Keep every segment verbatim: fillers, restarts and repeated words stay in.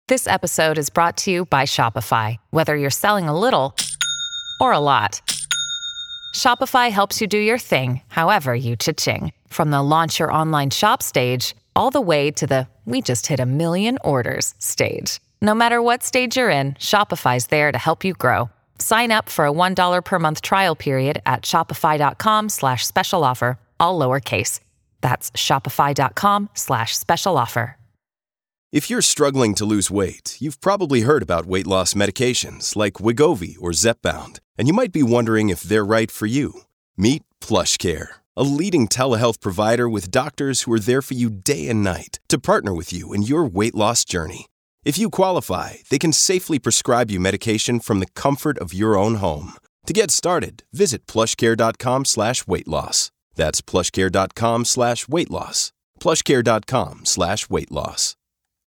This episode is brought to you by Shopify. Whether you're selling a little or a lot, Shopify helps you do your thing, however you cha-ching. From the launch your online shop stage, all the way to the we just hit a million orders stage. No matter what stage you're in, Shopify's there to help you grow. Sign up for a one dollar per month trial period at shopify.com slash special offer, all lowercase. That's shopify.com slash special offer. If you're struggling to lose weight, you've probably heard about weight loss medications like Wegovy or Zepbound, and you might be wondering if they're right for you. Meet PlushCare, a leading telehealth provider with doctors who are there for you day and night to partner with you in your weight loss journey. If you qualify, they can safely prescribe you medication from the comfort of your own home. To get started, visit plushcare.com slash weight loss. That's plushcare.com slash weight loss. plushcare.com slash weight loss.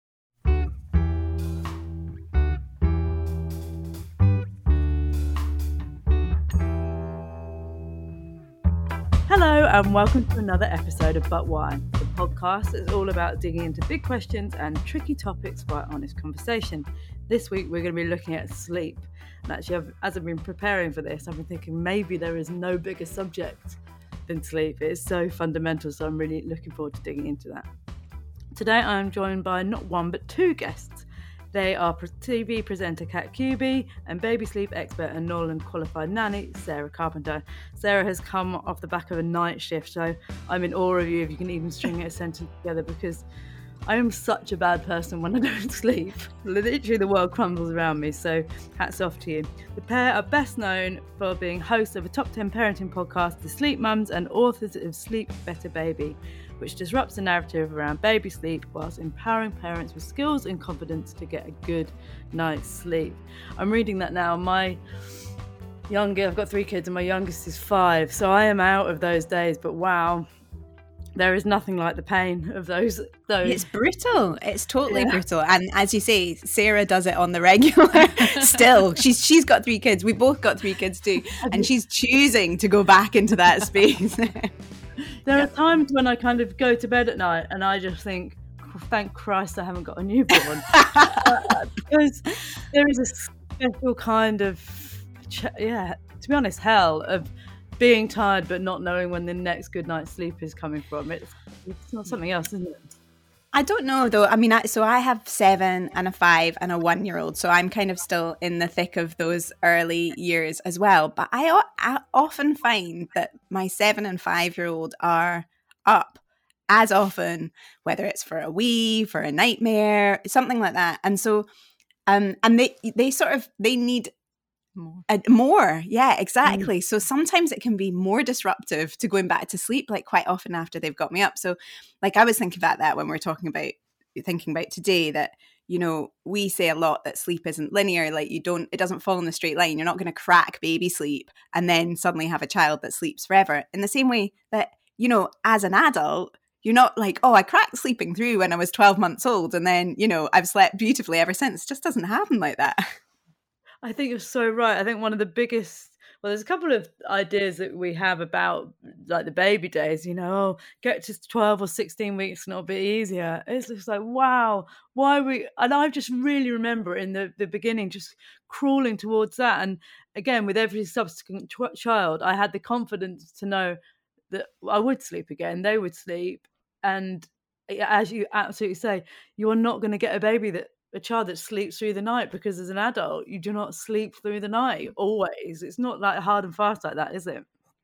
Hello and welcome to another episode of But Why, the podcast that's all about digging into big questions and tricky topics for honest conversation. This week we're going to be looking at sleep. And actually, I've, as I've been preparing for this, I've been thinking maybe there is no bigger subject than sleep. It's so fundamental, so I'm really looking forward to digging into that. Today I'm joined by not one but two guests. They are T V presenter Kat Kuby and baby sleep expert and Norland qualified nanny Sarah Carpenter. Sarah has come off the back of a night shift, so I'm in awe of you if you can even string a sentence together, because I am such a bad person when I don't sleep. Literally the world crumbles around me, so hats off to you. The pair are best known for being hosts of a top ten parenting podcast, The Sleep Mums, and authors of Sleep Better Baby, which disrupts the narrative around baby sleep whilst empowering parents with skills and confidence to get a good night's sleep. I'm reading that now. My youngest, I've got three kids and my youngest is five, so I am out of those days, but wow, there is nothing like the pain of those. those. It's brutal. It's totally Yeah. brutal. And as you say, Sarah does it on the regular still. She's She's got three kids. We both got three kids too. And she's choosing to go back into that space. There are times when I kind of go to bed at night and I just think, oh, thank Christ I haven't got a newborn. uh, because there is a special kind of, ch- yeah, to be honest, hell of being tired but not knowing when the next good night's sleep is coming from. It's, it's not something else, isn't it? I don't know though. I mean, I, so I have seven and a five and a one-year-old, so I'm kind of still in the thick of those early years as well. But I, o- I often find that my seven and five-year-old are up as often, whether it's for a wee, for a nightmare, something like that. And so, um, and they they sort of they need more. Uh, more, yeah, exactly. Mm. So sometimes it can be more disruptive to going back to sleep, like quite often after they've got me up. So like I was thinking about that when we're talking about, thinking about today, that, you know, we say a lot that sleep isn't linear, like you don't, it doesn't fall in a straight line. You're not going to crack baby sleep and then suddenly have a child that sleeps forever. In the same way that, you know, as an adult, you're not like, oh, I cracked sleeping through when I was twelve months old and then, you know, I've slept beautifully ever since. It just doesn't happen like that. I think you're so right. I think one of the biggest, well, there's a couple of ideas that we have about like the baby days, you know, oh, get to twelve or sixteen weeks and it'll be easier. It's just like, wow, why we, and I just really remember in the, the beginning just crawling towards that. And again, with every subsequent ch- child, I had the confidence to know that I would sleep again, they would sleep. And as you absolutely say, you are not going to get a baby that, a child that sleeps through the night, because as an adult you do not sleep through the night always. It's not like hard and fast like that, is it?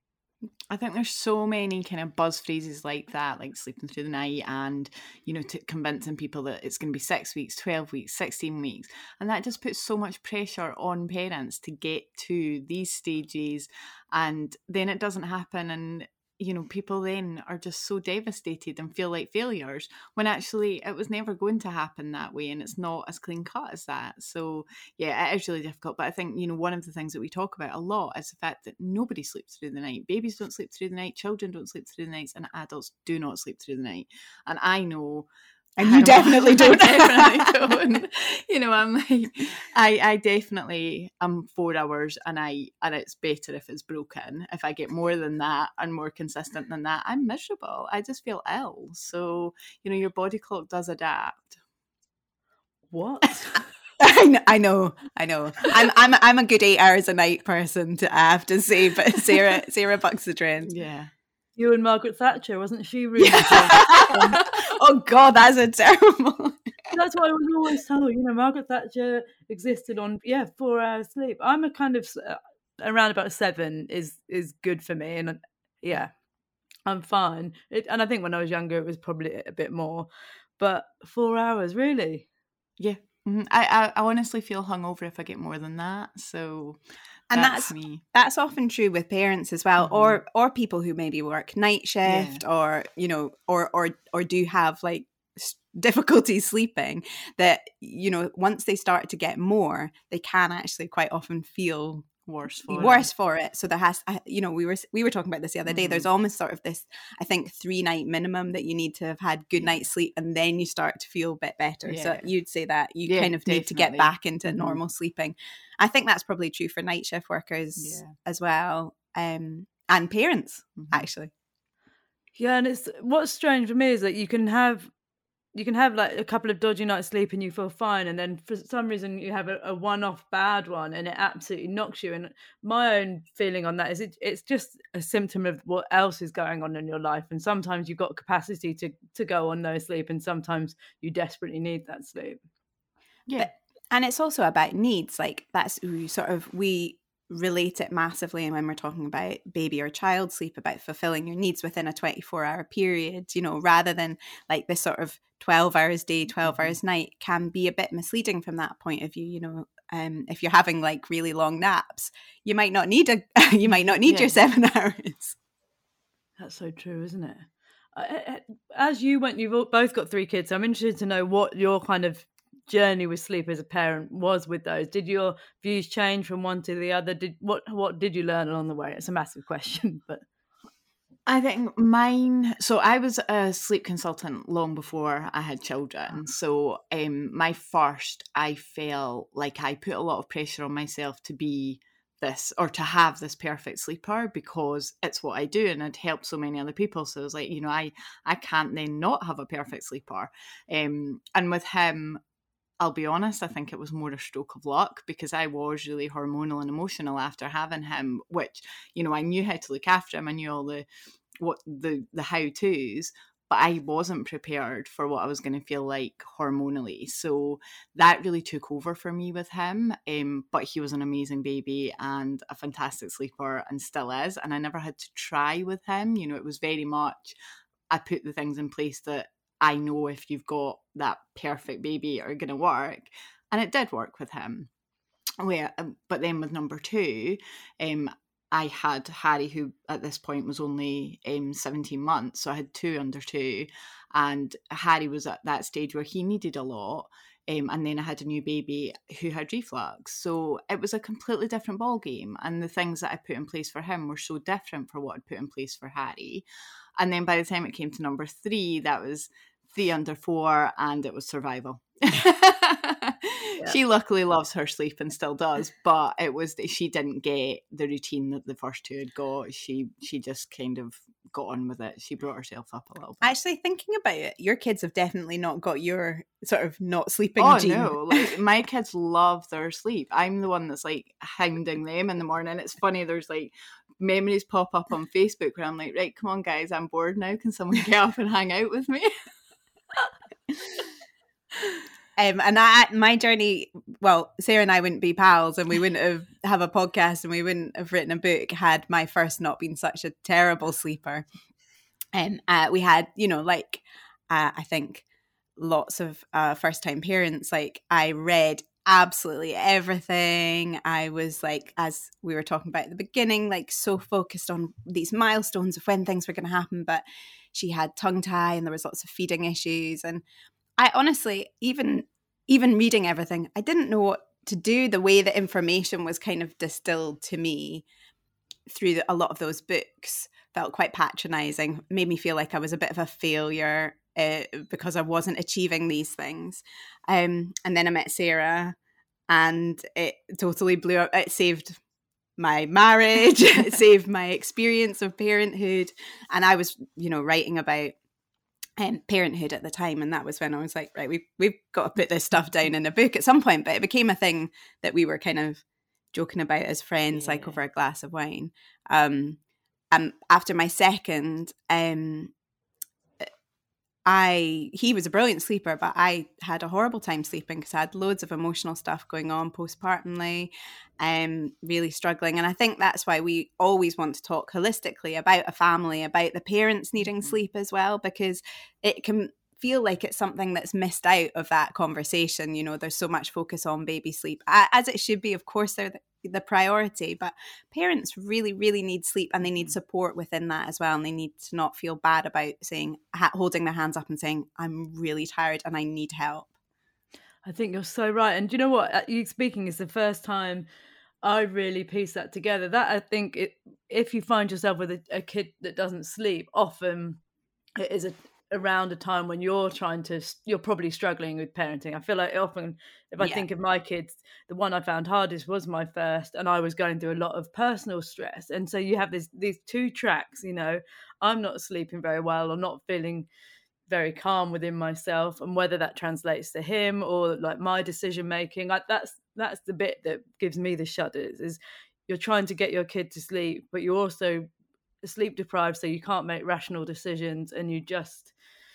I think there's so many kind of buzz phrases like that, like sleeping through the night, and, you know, to convincing people that it's going to be six weeks, twelve weeks, sixteen weeks. And that just puts so much pressure on parents to get to these stages, and then it doesn't happen. And, you know, people then are just so devastated and feel like failures when actually it was never going to happen that way, and it's not as clean cut as that. So yeah, it is really difficult. But I think, you know, one of the things that we talk about a lot is the fact that nobody sleeps through the night. Babies don't sleep through the night, children don't sleep through the nights, and adults do not sleep through the night. And I know, and you definitely don't. I definitely don't. You know, I'm like, I, I definitely am four hours, and I, and it's better if it's broken. If I get more than that and more consistent than that, I'm miserable. I just feel ill. So, you know, your body clock does adapt. What? I know, I know, I know. I'm I'm I'm a good eight hours a night person, to, I have to say, but Sarah Sarah bucks the trend. Yeah. You and Margaret Thatcher, wasn't she really? Oh God, that's a terrible. That's what I was always told. You know, Margaret Thatcher existed on yeah four hours sleep. I'm a kind of uh, around about seven is is good for me, and uh, yeah, I'm fine. It, and I think when I was younger, it was probably a bit more, but four hours really. Yeah. Mm-hmm. I, I I honestly feel hungover if I get more than that. So. And that's, that's me. That's often true with parents as well, Mm-hmm. or or people who maybe work night shift, Yeah. or you know, or or or do have like s- difficulty sleeping. That you know, once they start to get more, they can actually quite often feel Worse for worse it. for it. So there has, I- you know, we were we were talking about this the other day. Mm-hmm. There's almost sort of this, I think, three night minimum that you need to have had good night's sleep, and then you start to feel a bit better. So Yeah. you'd say that you Yeah, kind of need to get definitely. back into Mhm. normal sleeping. I think that's probably true for night shift workers Yeah. as well, um, and parents Mhm. actually. Yeah, and it's what's strange for me is that you can have you can have like a couple of dodgy nights sleep and you feel fine, and then for some reason you have a, a one-off bad one and it absolutely knocks you. And my own feeling on that is it, it's just a symptom of what else is going on in your life. And sometimes you've got capacity to to go on no sleep, and sometimes you desperately need that sleep. Yeah. But, and it's also about needs. Like that's we sort of we relate it massively, and when we're talking about baby or child sleep, about fulfilling your needs within a twenty-four hour period, you know, rather than like this sort of twelve hours day, twelve Mhm. hours night, can be a bit misleading from that point of view. You know, um, if you're having like really long naps, you might not need a you might not need Yeah. your seven hours. That's so true, isn't it? Uh, As you went, you've all- both got three kids. So I'm interested to know what your kind of journey with sleep as a parent was with those. Did your views change from one to the other? Did what what did you learn along the way? It's a massive question, but I think mine. So I was a sleep consultant long before I had children. So um, my first, I felt like I put a lot of pressure on myself to be this or to have this perfect sleeper because it's what I do and it helped so many other people. So it was like, you know, I I can't then not have a perfect sleeper. Um, and with him, I'll be honest, I think it was more a stroke of luck because I was really hormonal and emotional after having him, which, you know, I knew how to look after him. I knew all the what the the how-tos, but I wasn't prepared for what I was going to feel like hormonally. So that really took over for me with him. Um, but he was an amazing baby and a fantastic sleeper and still is. And I never had to try with him. You know, it was very much, I put the things in place that I know if you've got that perfect baby are going to work. And it did work with him. Where, but then with number two, um, I had Harry, who at this point was only um, seventeen months. So I had two under two. And Harry was at that stage where he needed a lot. Um, and then I had a new baby who had reflux. So it was a completely different ballgame. And the things that I put in place for him were so different for what I'd put in place for Harry. And then by the time it came to number three, that was three under four, and it was survival. Yeah. She luckily loves her sleep and still does, but it was she didn't get the routine that the first two had got. She she just kind of got on with it. She brought herself up a little bit. Actually, thinking about it, your kids have definitely not got your sort of not sleeping oh gene. no, like my kids love their sleep. I'm the one that's like hounding them in the morning. It's funny, there's like memories pop up on Facebook where I'm like, right, come on guys, I'm bored now, can someone get up and hang out with me? Um, and I, my journey, well, Sarah and I wouldn't be pals and we wouldn't have, have a podcast and we wouldn't have written a book had my first not been such a terrible sleeper. And uh, we had, you know, like, uh, I think lots of uh, first-time parents, like I read absolutely everything. I was like, as we were talking about at the beginning, like so focused on these milestones of when things were going to happen. But she had tongue tie and there was lots of feeding issues. And I honestly, even even reading everything, I didn't know what to do. The way that information was kind of distilled to me through the, a lot of those books felt quite patronizing, made me feel like I was a bit of a failure uh, because I wasn't achieving these things. Um, and then I met Sarah and it totally blew up. It saved my marriage, it saved my experience of parenthood. And I was, you know, writing about um, parenthood at the time, and that was when I was like, right, we've we've got to put this stuff down in a book at some point. But it became a thing that we were kind of joking about as friends, Yeah. like over a glass of wine. Um, and after my second, um, I he was a brilliant sleeper, but I had a horrible time sleeping because I had loads of emotional stuff going on postpartumly, um, really struggling. And I think that's why we always want to talk holistically about a family, about the parents needing Mhm. sleep as well, because it can feel like it's something that's missed out of that conversation. You know, there's so much focus on baby sleep, a- as it should be. Of course, they're the, the priority, but parents really, really need sleep, and they need support within that as well. And they need to not feel bad about saying, ha- holding their hands up and saying, I'm really tired and I need help. I think you're so right. And do you know what? Uh, You speaking is the first time I really pieced that together. That I think it, if you find yourself with a, a kid that doesn't sleep, often it is a, around a time when you're trying to, you're probably struggling with parenting. I feel like often, if I Yeah. think of my kids, the one I found hardest was my first, and I was going through a lot of personal stress. And so you have this, these two tracks, you know, I'm not sleeping very well, or not feeling very calm within myself, and whether that translates to him or like my decision making, like that's that's the bit that gives me the shudders. Is you're trying to get your kid to sleep, but you're also sleep deprived, so you can't make rational decisions, and you just,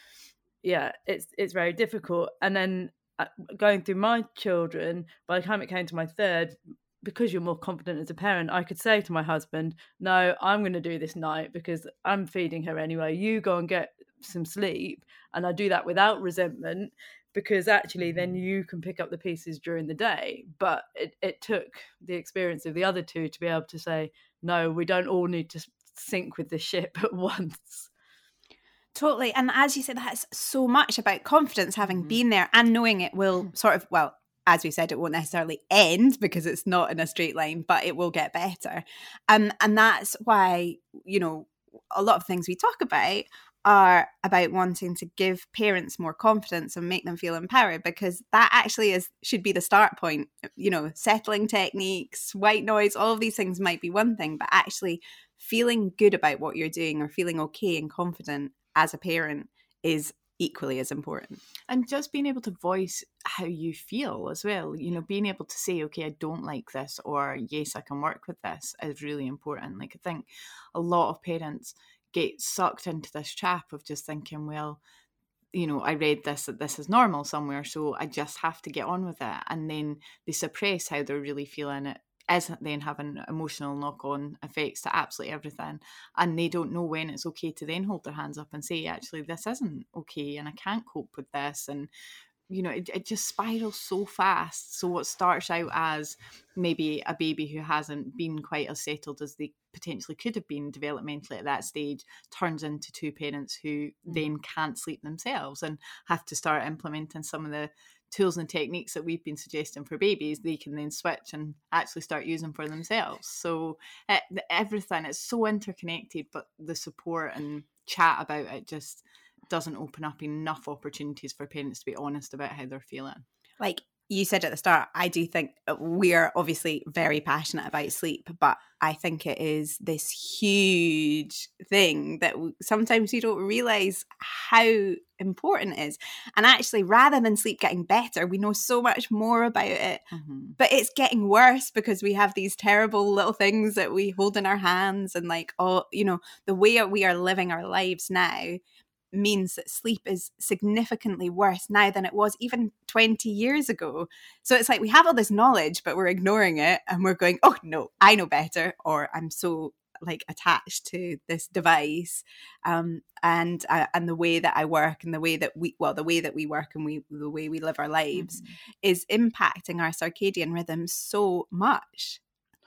yeah, it's it's very difficult. And then uh, going through my children, by the time it came to my third, because you're more confident as a parent, I could say to my husband, no, I'm going to do this night because I'm feeding her anyway. You go and get some sleep. And I do that without resentment, because actually then you can pick up the pieces during the day. But it, it took the experience of the other two to be able to say, no, we don't all need to sink with the ship at once. Totally. And as you said, that's so much about confidence, having Mhm. been there and knowing it will sort of, well, as we said, it won't necessarily end because it's not in a straight line, but it will get better. Um, and that's why, you know, a lot of things we talk about are about wanting to give parents more confidence and make them feel empowered, because that actually is should be the start point. You know, settling techniques, white noise, all of these things might be one thing, but actually feeling good about what you're doing or feeling okay and confident as a parent is equally as important. And just being able to voice how you feel as well, you know, being able to say, okay, I don't like this, or yes, I can work with this, is really important. Like, I think a lot of parents get sucked into this trap of just thinking, well, you know, I read this, that this is normal somewhere, so I just have to get on with it. And then they suppress how they're really feeling. It is then having emotional knock-on effects to absolutely everything. And they don't know when it's okay to then hold their hands up and say, actually, this isn't okay and I can't cope with this. And, you know, it, it just spirals so fast. So what starts out as maybe a baby who hasn't been quite as settled as they potentially could have been developmentally at that stage turns into two parents who mm. then can't sleep themselves and have to start implementing some of the tools and techniques that we've been suggesting for babies. They can then switch and actually start using for themselves. So it, everything, it's so interconnected, but the support and chat about it just doesn't open up enough opportunities for parents to be honest about how they're feeling. Like you said at the start, I do think we're obviously very passionate about sleep, but I think it is this huge thing that sometimes you don't realize how important it is. And actually, rather than sleep getting better, we know so much more about it, mm-hmm. but it's getting worse because we have these terrible little things that we hold in our hands, and like, oh, you know, the way we are living our lives now means that sleep is significantly worse now than it was even twenty years ago. So it's like we have all this knowledge, but we're ignoring it, and we're going, oh no, I know better, or I'm so like attached to this device, um, and uh, and the way that I work and the way that we, well, the way that we work and we the way we live our lives mm-hmm. is impacting our circadian rhythm so much.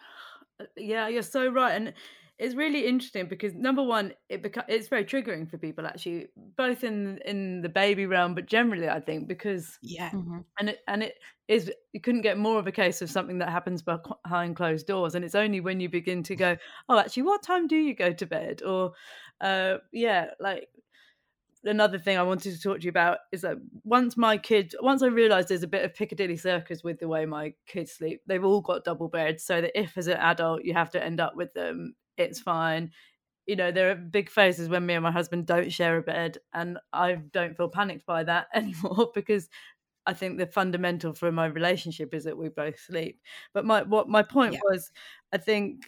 Yeah, you're so right. And it's really interesting because number one, it beca- it's very triggering for people actually, both in in the baby realm, but generally I think because yeah, mm-hmm. and it and it is you couldn't get more of a case of something that happens behind closed doors, and it's only when you begin to go, oh, actually, what time do you go to bed? Or, uh, yeah, like. Another thing I wanted to talk to you about is that once my kids, once I realised there's a bit of Piccadilly Circus with the way my kids sleep, they've all got double beds, so that if as an adult you have to end up with them, it's fine. you know, there are big phases when me and my husband don't share a bed, and I don't feel panicked by that anymore because I think the fundamental for my relationship is that we both sleep. But my what my point Yeah. was, I think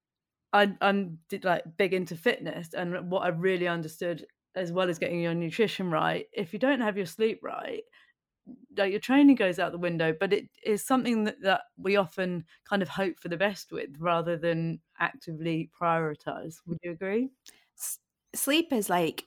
I, I'm like big into fitness, and what I really understood, as well as getting your nutrition right, if you don't have your sleep right, like your training goes out the window. But it is something that, that we often kind of hope for the best with rather than actively prioritize. Would you agree? S- sleep is like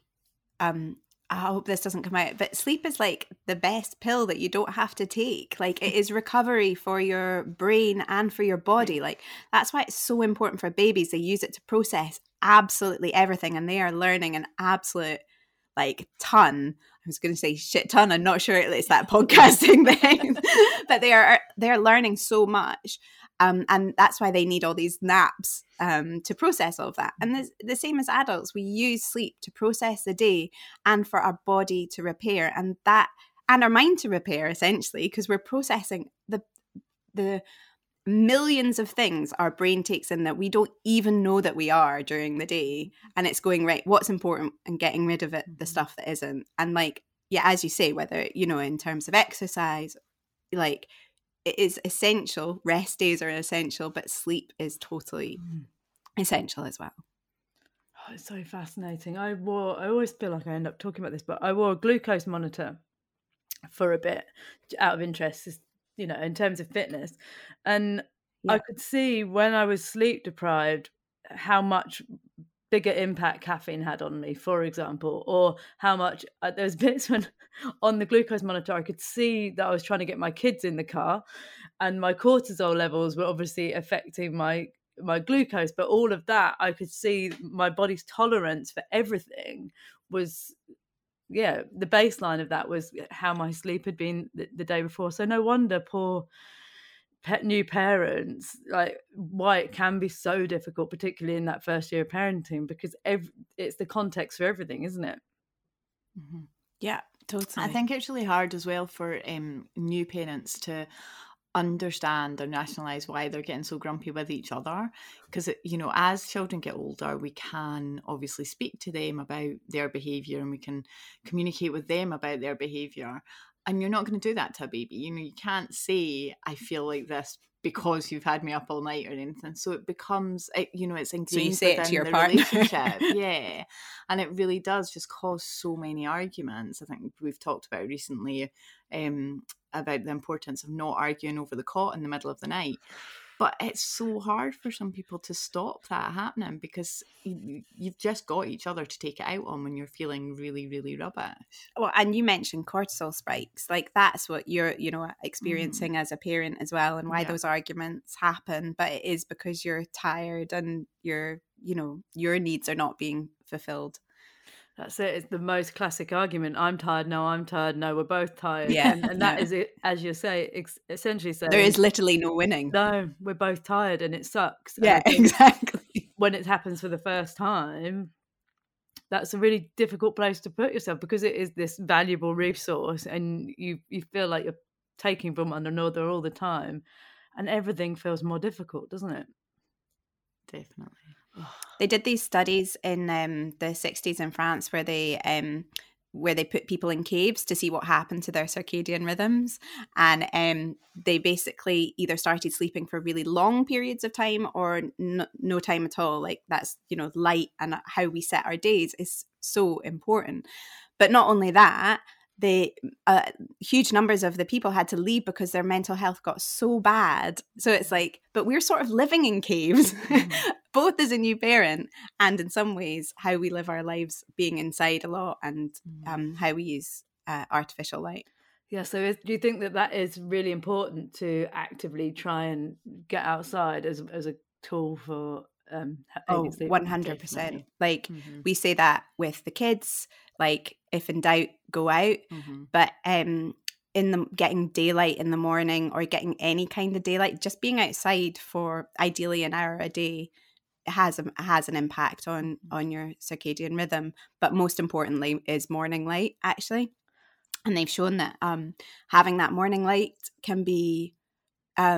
um I hope this doesn't come out, but sleep is like the best pill that you don't have to take. Like, it is recovery for your brain and for your body. Like, that's why it's so important for babies. They use it to process absolutely everything, and they are learning an absolute like ton. I was going to say shit ton. I'm not sure it's that podcasting thing, but they are they're learning so much. Um, and that's why they need all these naps um, to process all of that. And the, the same as adults, we use sleep to process the day and for our body to repair, and that and our mind to repair, essentially, because we're processing the the millions of things our brain takes in that we don't even know that we are during the day, and it's going, right, what's important, and getting rid of it, the stuff that isn't. And like, yeah, as you say, whether, you know, in terms of exercise, like, it is essential. Rest days are essential, but sleep is totally mm. essential as well. Oh, it's so fascinating. I wore, I always feel like I end up talking about this, but I wore a glucose monitor for a bit out of interest, you know, in terms of fitness. And yeah. I could see when I was sleep deprived how much bigger impact caffeine had on me, for example, or how much uh, there was bits when on the glucose monitor I could see that I was trying to get my kids in the car, and my cortisol levels were obviously affecting my my glucose. But all of that, I could see my body's tolerance for everything was, yeah, the baseline of that was how my sleep had been the, the day before. So no wonder poor pet new parents, like, why it can be so difficult, particularly in that first year of parenting, because every, it's the context for everything, isn't it? Mm-hmm. Yeah, totally. I think it's really hard as well for um, new parents to understand or nationalize why they're getting so grumpy with each other, because, you know, as children get older, we can obviously speak to them about their behavior, and we can communicate with them about their behavior. And you're not going to do that to a baby. You know, you can't say, I feel like this because you've had me up all night or anything. So it becomes, you know, it's ingrained so you say within it to your the partner. relationship. Yeah. And it really does just cause so many arguments. I think we've talked about recently um, about the importance of not arguing over the cot in the middle of the night. But it's so hard for some people to stop that happening, because you, you've just got each other to take it out on when you're feeling really, really rubbish. Well, and you mentioned cortisol spikes. Like, that's what you're, you know, experiencing mm. as a parent as well, and why yeah. those arguments happen. But it is because you're tired and your, you know, your needs are not being fulfilled. That's it. It's the most classic argument. I'm tired. No, I'm tired. No, we're both tired. Yeah. And, and that yeah. is it, as you say, ex- essentially saying there is literally no winning. No, we're both tired and it sucks. Yeah, exactly. When it happens for the first time, that's a really difficult place to put yourself, because it is this valuable resource, and you, you feel like you're taking from one another all the time, and everything feels more difficult, doesn't it? Definitely. They did these studies in um, the sixties in France where they um, where they put people in caves to see what happened to their circadian rhythms, and um, they basically either started sleeping for really long periods of time or no, no time at all. Like, that's, you know, light and how we set our days is so important. But not only that, the uh, huge numbers of the people had to leave because their mental health got so bad. So it's like, but we're sort of living in caves, mm-hmm. both as a new parent and in some ways how we live our lives being inside a lot, and mm-hmm. um, how we use uh, artificial light. Yeah, so is, do you think that that is really important to actively try and get outside as as a tool for um oh one hundred percent. Like, mm-hmm. we say that with the kids, like, if in doubt, go out. Mm-hmm. But um in the getting daylight in the morning, or getting any kind of daylight, just being outside for ideally an hour a day has a, has an impact on on your circadian rhythm. But most importantly is morning light, actually. And they've shown that um having that morning light can be um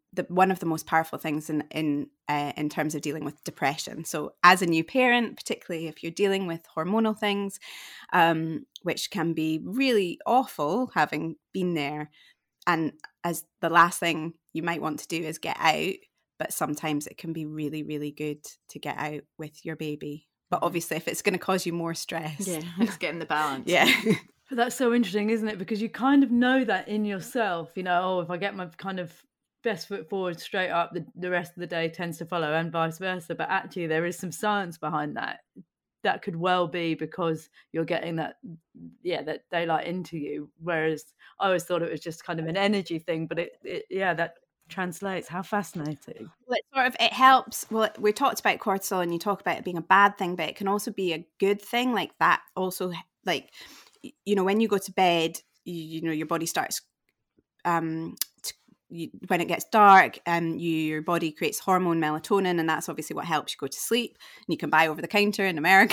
the one of the most powerful things in in uh, in terms of dealing with depression. So as a new parent, particularly if you're dealing with hormonal things, um, which can be really awful, having been there, and as the last thing you might want to do is get out, but sometimes it can be really, really good to get out with your baby. But obviously, if it's going to cause you more stress, yeah, it's getting the balance. yeah. But that's so interesting, isn't it? Because you kind of know that in yourself, you know, oh, if I get my kind of best foot forward straight up, the, the rest of the day tends to follow, and vice versa. But actually there is some science behind that. That could well be because you're getting that, yeah, that daylight into you. Whereas I always thought it was just kind of an energy thing, but it, it yeah, that translates. How fascinating. Well, it sort of, it helps. Well, we talked about cortisol and you talk about it being a bad thing, but it can also be a good thing. Like that also, like, you know, when you go to bed, you, you know, your body starts, um, to, you, when it gets dark, um, you, your body creates hormone melatonin, and that's obviously what helps you go to sleep. And you can buy over the counter in America.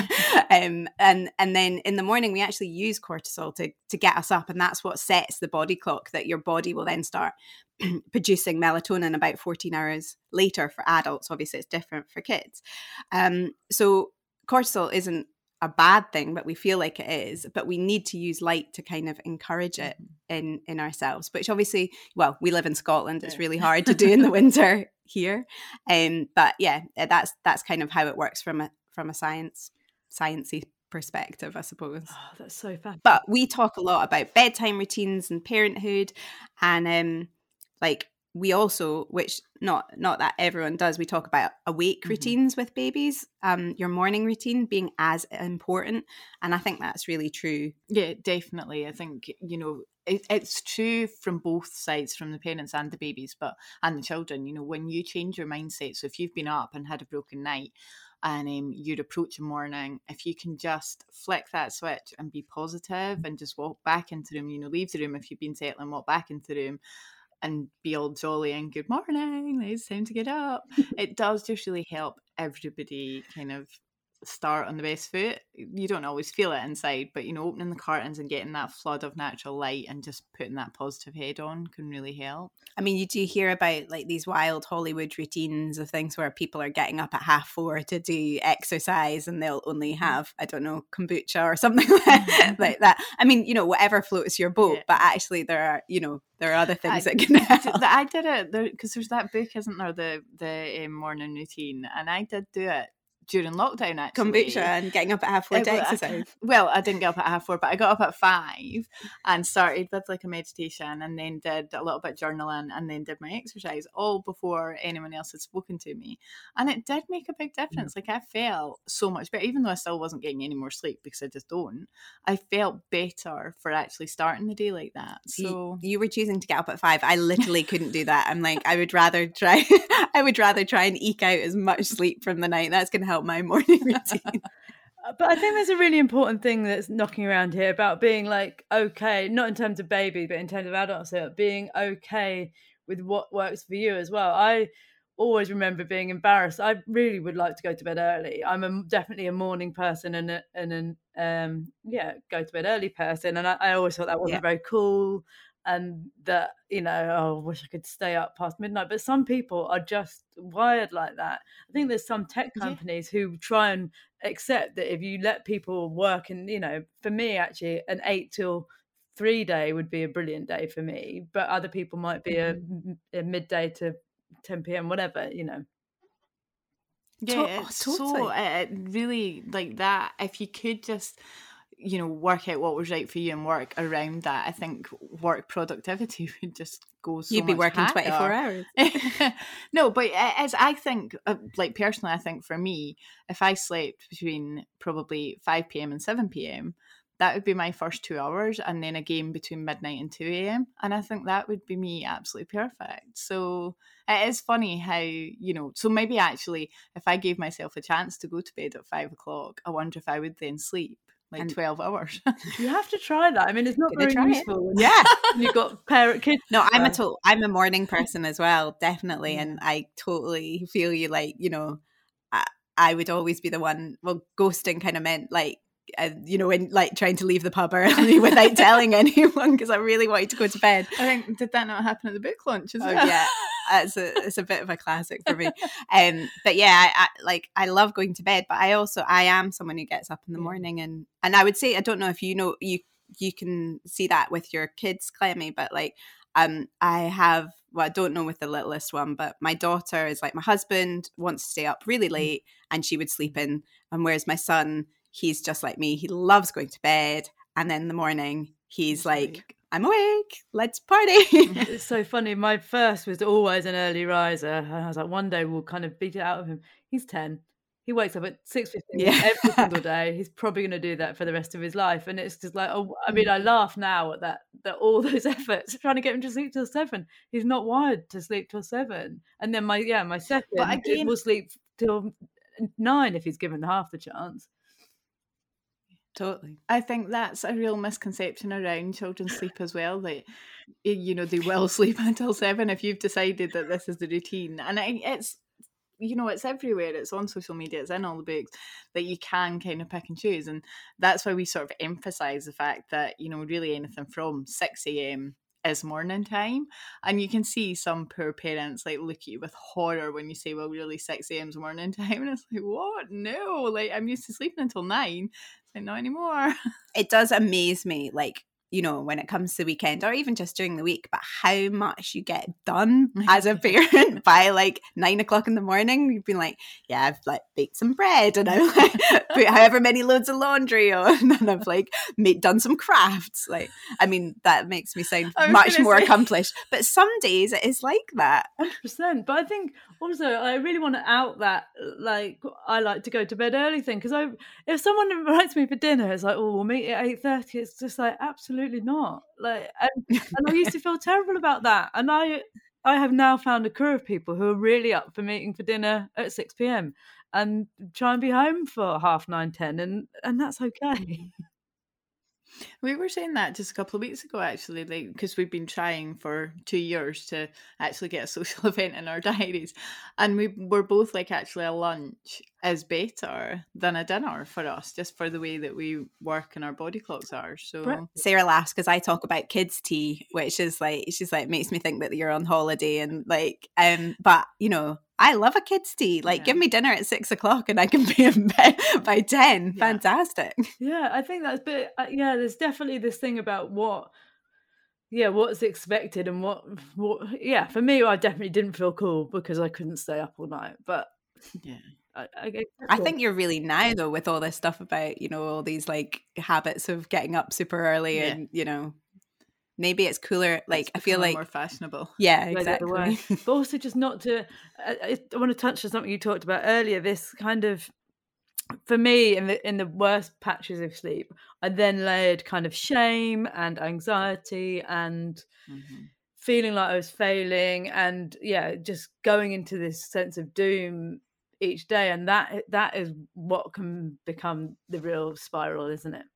um, and and then in the morning, we actually use cortisol to to get us up, and that's what sets the body clock that your body will then start producing melatonin about fourteen hours later for adults. Obviously, it's different for kids. Um, so cortisol isn't a bad thing, but we feel like it is, but we need to use light to kind of encourage it in in ourselves, which obviously, well, we live in Scotland, it's really hard to do in the winter here, um but yeah, that's that's kind of how it works from a from a science sciencey perspective, I suppose. Oh, that's so fun. But we talk a lot about bedtime routines and parenthood, and um like we also, which not not that everyone does, we talk about awake mm-hmm. routines with babies, um, your morning routine being as important. And I think that's really true. Yeah, definitely. I think, you know, it, it's true from both sides, from the parents and the babies, but and the children. You know, when you change your mindset, so if you've been up and had a broken night and um, you'd approach a morning, if you can just flick that switch and be positive and just walk back into the room, you know, leave the room if you've been settling, walk back into the room, and be all jolly and good morning, it's time to get up. It does just really help everybody kind of start on the best foot. You don't always feel it inside, but, you know, opening the curtains and getting that flood of natural light and just putting that positive head on can really help. I mean, you do hear about like these wild Hollywood routines of things where people are getting up at half four to do exercise and they'll only have, I don't know, kombucha or something like that. I mean, you know, whatever floats your boat, yeah. But actually there are, you know, there are other things I, that can help. I did it because there, there's that book, isn't there, the, the um, morning routine, and I did do it during lockdown, actually. Kombucha and getting up at half four to it, exercise. I, well, I didn't get up at half four, but I got up at five and started with like a meditation, and then did a little bit journaling, and then did my exercise, all before anyone else had spoken to me. And it did make a big difference. Like I felt so much better, even though I still wasn't getting any more sleep because I just don't. I felt better for actually starting the day like that. So you, you were choosing to get up at five. I literally couldn't do that. I'm like, I would rather try. I would rather try and eke out as much sleep from the night. That's going to help my morning routine. But I think there's a really important thing that's knocking around here about being like okay, not in terms of baby, but in terms of adults, so being okay with what works for you as well. I always remember being embarrassed. I really would like to go to bed early. I'm a, definitely a morning person and a, and an um yeah go to bed early person, and I, I always thought that wasn't yeah. very cool. And that, you know, oh, I wish I could stay up past midnight. But some people are just wired like that. I think there's some tech companies yeah. who try and accept that if you let people work, and, you know, for me, actually, an eight till three day would be a brilliant day for me. But other people might be mm-hmm. a, a midday to ten p.m, whatever, you know. Yeah, it's oh, totally. so uh, really like that. If you could just, you know, work out what was right for you and work around that, I think work productivity would just go so You'd be much working higher. twenty-four hours. No, but as I think, like personally, I think for me, if I slept between probably five p.m. and seven p.m, that would be my first two hours, and then a game between midnight and two a.m. And I think that would be me absolutely perfect. So it is funny how, you know, so maybe actually if I gave myself a chance to go to bed at five o'clock, I wonder if I would then sleep like and twelve hours. You have to try that. I mean, it's not very useful. It? Yeah. You've got parent kids. No, I'm a total, I'm a morning person as well, definitely. And I totally feel you, like, you know, I, I would always be the one, well, ghosting kind of meant like, uh, you know, when like trying to leave the pub early without telling anyone because I really wanted to go to bed. I think, did that not happen at the book launch as oh, well? Yeah. it's a it's a bit of a classic for me. Um, but yeah, I, I like I love going to bed, but I also I am someone who gets up in the morning, and and I would say I don't know if you know you you can see that with your kids, Clemmy, but like um I have well I don't know with the littlest one, but my daughter is like my husband wants to stay up really late and she would sleep in, and whereas my son, he's just like me, he loves going to bed, and then in the morning he's He's like awake. I'm awake, let's party. It's so funny. My first was always an early riser. And I was like, one day we'll kind of beat it out of him. He's ten. He wakes up at six fifteen Yeah. every single day. He's probably going to do that for the rest of his life. And it's just like, oh, I mean, I laugh now at that, that all those efforts trying to get him to sleep till seven. He's not wired to sleep till seven. And then my, yeah, my second But again- will sleep till nine if he's given half the chance. Totally. I think that's a real misconception around children's sleep as well. That y- you know they will sleep until seven if you've decided that this is the routine, and I, it's you know it's everywhere. It's on social media. It's in all the books that you can kind of pick and choose, and that's why we sort of emphasise the fact that you know really anything from six a.m. is morning time. And you can see some poor parents like look at you with horror when you say, well, really six a.m. is morning time, and it's like, what? No, like I'm used to sleeping until nine. It's like, not anymore. It does amaze me, like, you know, when it comes to the weekend or even just during the week, but how much you get done as a parent by like nine o'clock in the morning. You've been like, yeah, I've like baked some bread and I've like put however many loads of laundry on, and I've like made done some crafts. Like, I mean, that makes me sound I was much gonna more say- accomplished, but some days it is like that. one hundred percent. But I think also I really want to out that like I like to go to bed early thing, because I if someone invites me for dinner, it's like, oh, we'll meet at eight thirty. It's just like absolutely not. Like, and, and I used to feel terrible about that, and I I have now found a crew of people who are really up for meeting for dinner at six p.m. and try and be home for half nine, ten, and and that's okay. We were saying that just a couple of weeks ago, actually, like because we've been trying for two years to actually get a social event in our diaries, and we were both like, actually, a lunch is better than a dinner for us, just for the way that we work and our body clocks are. So Right. Sarah laughs because I talk about kids' tea, which is like, she's like, makes me think that you're on holiday, and like, um, but you know, I love a kids' tea. Like, Yeah. give me dinner at six o'clock and I can be in bed by ten. Yeah. Fantastic. Yeah, I think that's but uh, yeah, there's definitely this thing about what yeah, what's expected and what what yeah, for me I definitely didn't feel cool because I couldn't stay up all night. But yeah. I, I, get I cool. think you're really now though with all this stuff about, you know, all these like habits of getting up super early, Yeah. and you know, maybe it's cooler. Like, It's I feel becoming like more fashionable. yeah, go the other way. exactly. But also just not to I, I I want to touch on something you talked about earlier, this kind of for me in the in the worst patches of sleep, I then layered kind of shame and anxiety and Mhm. feeling like I was failing, and yeah, just going into this sense of doom each day, and that that is what can become the real spiral, isn't it?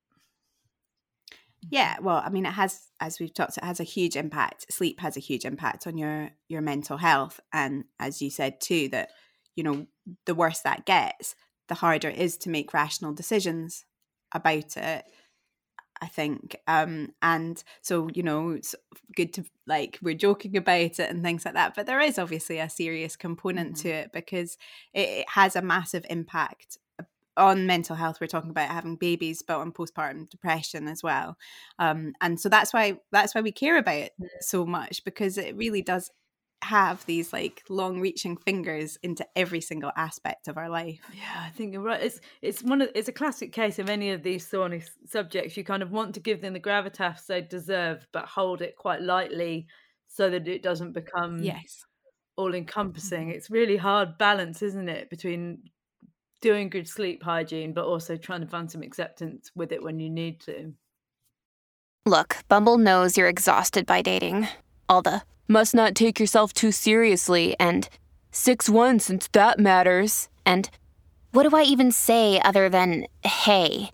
Yeah, well, I mean, it has, as we've talked, it has a huge impact. Sleep has a huge impact on your your mental health, and as you said too, that you know, the worse that gets, the harder it is to make rational decisions about it, I think. Um, and so, you know, it's good to like we're joking about it and things like that, but there is obviously a serious component Mhm. to it because it, it has a massive impact on mental health. We're talking about having babies, but on postpartum depression as well. Um, and so that's why that's why we care about it so much, because it really does have these like long-reaching fingers into every single aspect of our life. Yeah, I think you're right. It's it's one of it's a classic case of any of these thorny s- subjects. You kind of want to give them the gravitas they deserve, but hold it quite lightly so that it doesn't become Yes. all encompassing. It's really hard balance, isn't it, between doing good sleep hygiene but also trying to find some acceptance with it when you need to. Look, Bumble knows you're exhausted by dating. All the must not take yourself too seriously and six one since that matters. And what do I even say other than hey?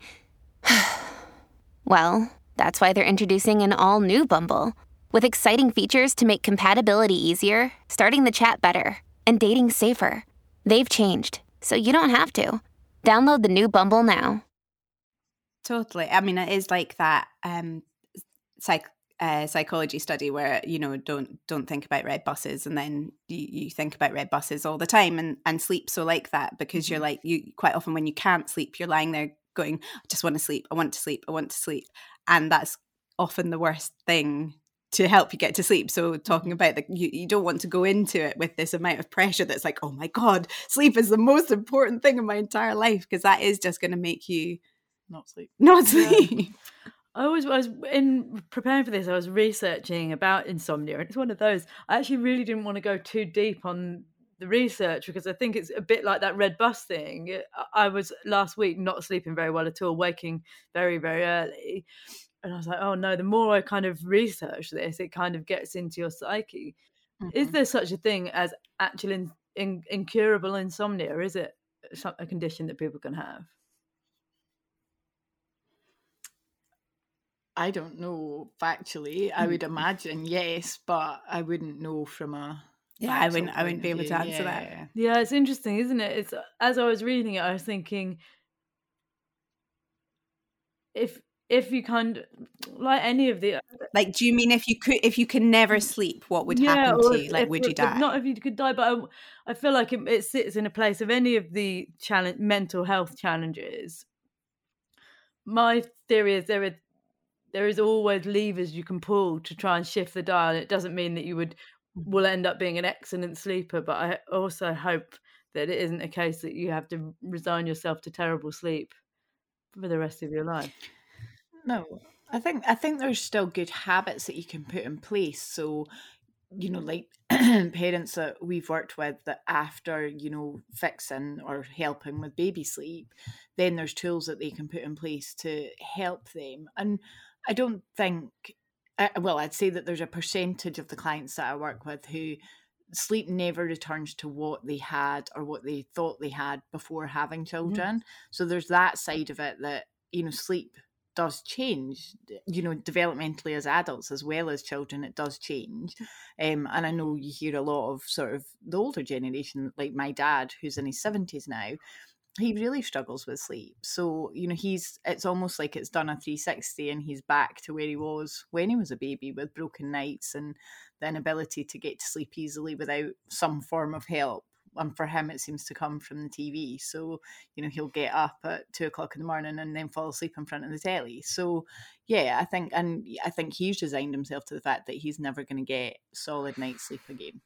Well, that's why they're introducing an all-new Bumble with exciting features to make compatibility easier, starting the chat better, and dating safer. They've changed, so you don't have to. Download the new Bumble now. Totally. I mean, it is like that um, psych- uh, psychology study where, you know, don't don't think about red buses, and then you, you think about red buses all the time, and, and sleep so like that, because you're like, you quite often when you can't sleep, you're lying there going, I just want to sleep, I want to sleep, I want to sleep. And that's often the worst thing to help you get to sleep. So talking about that, you, you don't want to go into it with this amount of pressure that's like, oh my God, sleep is the most important thing in my entire life, because that is just going to make you not sleep. Not sleep. Yeah. I was, I was in preparing for this, I was researching about insomnia, and it's one of those, I actually really didn't want to go too deep on the research, because I think it's a bit like that red bus thing. I was last week not sleeping very well at all, waking very, very early. And I was like, oh no, the more I kind of research this, it kind of gets into your psyche. Mm-hmm. Is there such a thing as actual in, in, incurable insomnia? Is it a condition that people can have? I don't know factually. I would imagine yes, but I wouldn't know from a yeah. I wouldn't. I wouldn't be able to answer yeah. that. Yeah, it's interesting, isn't it? It's as I was reading it, I was thinking, if if you kind of like any of the like, do you mean if you could, if you can never sleep, what would yeah, happen to you? Like, if, would you die? Not if you could die, but I, I feel like it, it sits in a place of any of the challenge, mental health challenges. My theory is there is there is always levers you can pull to try and shift the dial. It doesn't mean that you would will end up being an excellent sleeper, but I also hope that it isn't a case that you have to resign yourself to terrible sleep for the rest of your life. No, I think I think there's still good habits that you can put in place. So, you know, like parents that we've worked with, that after, you know, fixing or helping with baby sleep, then there's tools that they can put in place to help them. And I don't think, well, I'd say that there's a percentage of the clients that I work with who sleep never returns to what they had or what they thought they had before having children. Mm. So there's that side of it that, you know, sleep does change, you know, developmentally as adults as well as children, it does change. Um, and I know you hear a lot of sort of the older generation, like my dad, who's in his seventies now, he really struggles with sleep. So, you know, he's, it's almost like it's done a three sixty and he's back to where he was when he was a baby, with broken nights and the inability to get to sleep easily without some form of help. And for him, it seems to come from the T V. So, you know, he'll get up at two o'clock in the morning and then fall asleep in front of the telly. So, yeah, I think, and I think he's resigned himself to the fact that he's never going to get solid night's sleep again.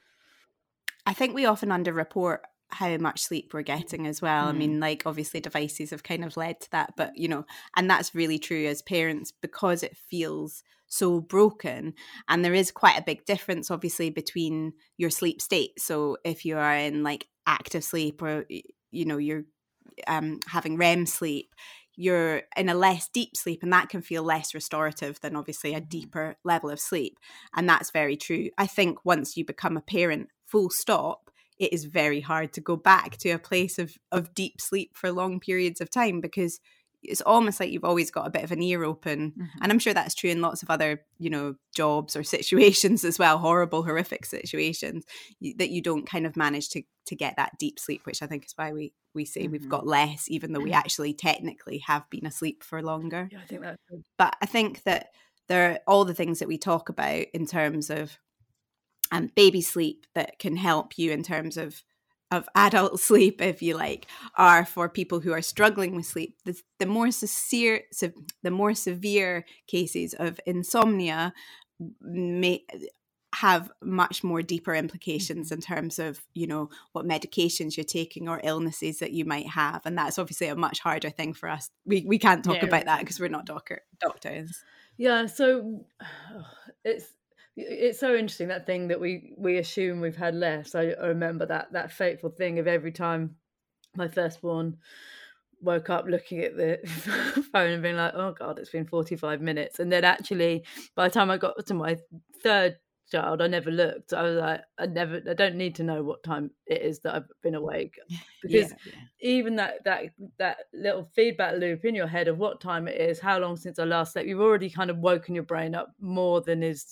I think we often underreport how much sleep we're getting as well. Mm. I mean, like, obviously devices have kind of led to that, but, you know, and that's really true as parents, because it feels so broken. And there is quite a big difference, obviously, between your sleep state. So if you are in like active sleep, or, you know, you're um, having R E M sleep, you're in a less deep sleep, and that can feel less restorative than obviously a deeper level of sleep. And that's very true. I think once you become a parent, full stop, it is very hard to go back to a place of, of deep sleep for long periods of time, because it's almost like you've always got a bit of an ear open. Mm-hmm. And I'm sure that's true in lots of other, you know, jobs or situations as well, horrible, horrific situations, that you don't kind of manage to to get that deep sleep, which I think is why we, we say mm-hmm. we've got less, even though we actually technically have been asleep for longer. Yeah, I think that's good. But I think that there are all the things that we talk about in terms of um, baby sleep that can help you in terms of of adult sleep, if you like, are for people who are struggling with sleep. The, the more severe, the more severe cases of insomnia may have much more deeper implications in terms of, you know, what medications you're taking or illnesses that you might have. And that's obviously a much harder thing for us. We we can't talk yeah, about that because we're not doctor, doctors. Yeah, so oh, it's It's so interesting, that thing that we, we assume we've had less. I, I remember that that fateful thing of every time my firstborn woke up looking at the phone and being like, oh God, it's been forty-five minutes. And then actually, by the time I got to my third child, I never looked. I was like, I never, I don't need to know what time it is that I've been awake. Because yeah, yeah. even that, that, that little feedback loop in your head of what time it is, how long since I last slept, you've already kind of woken your brain up more than is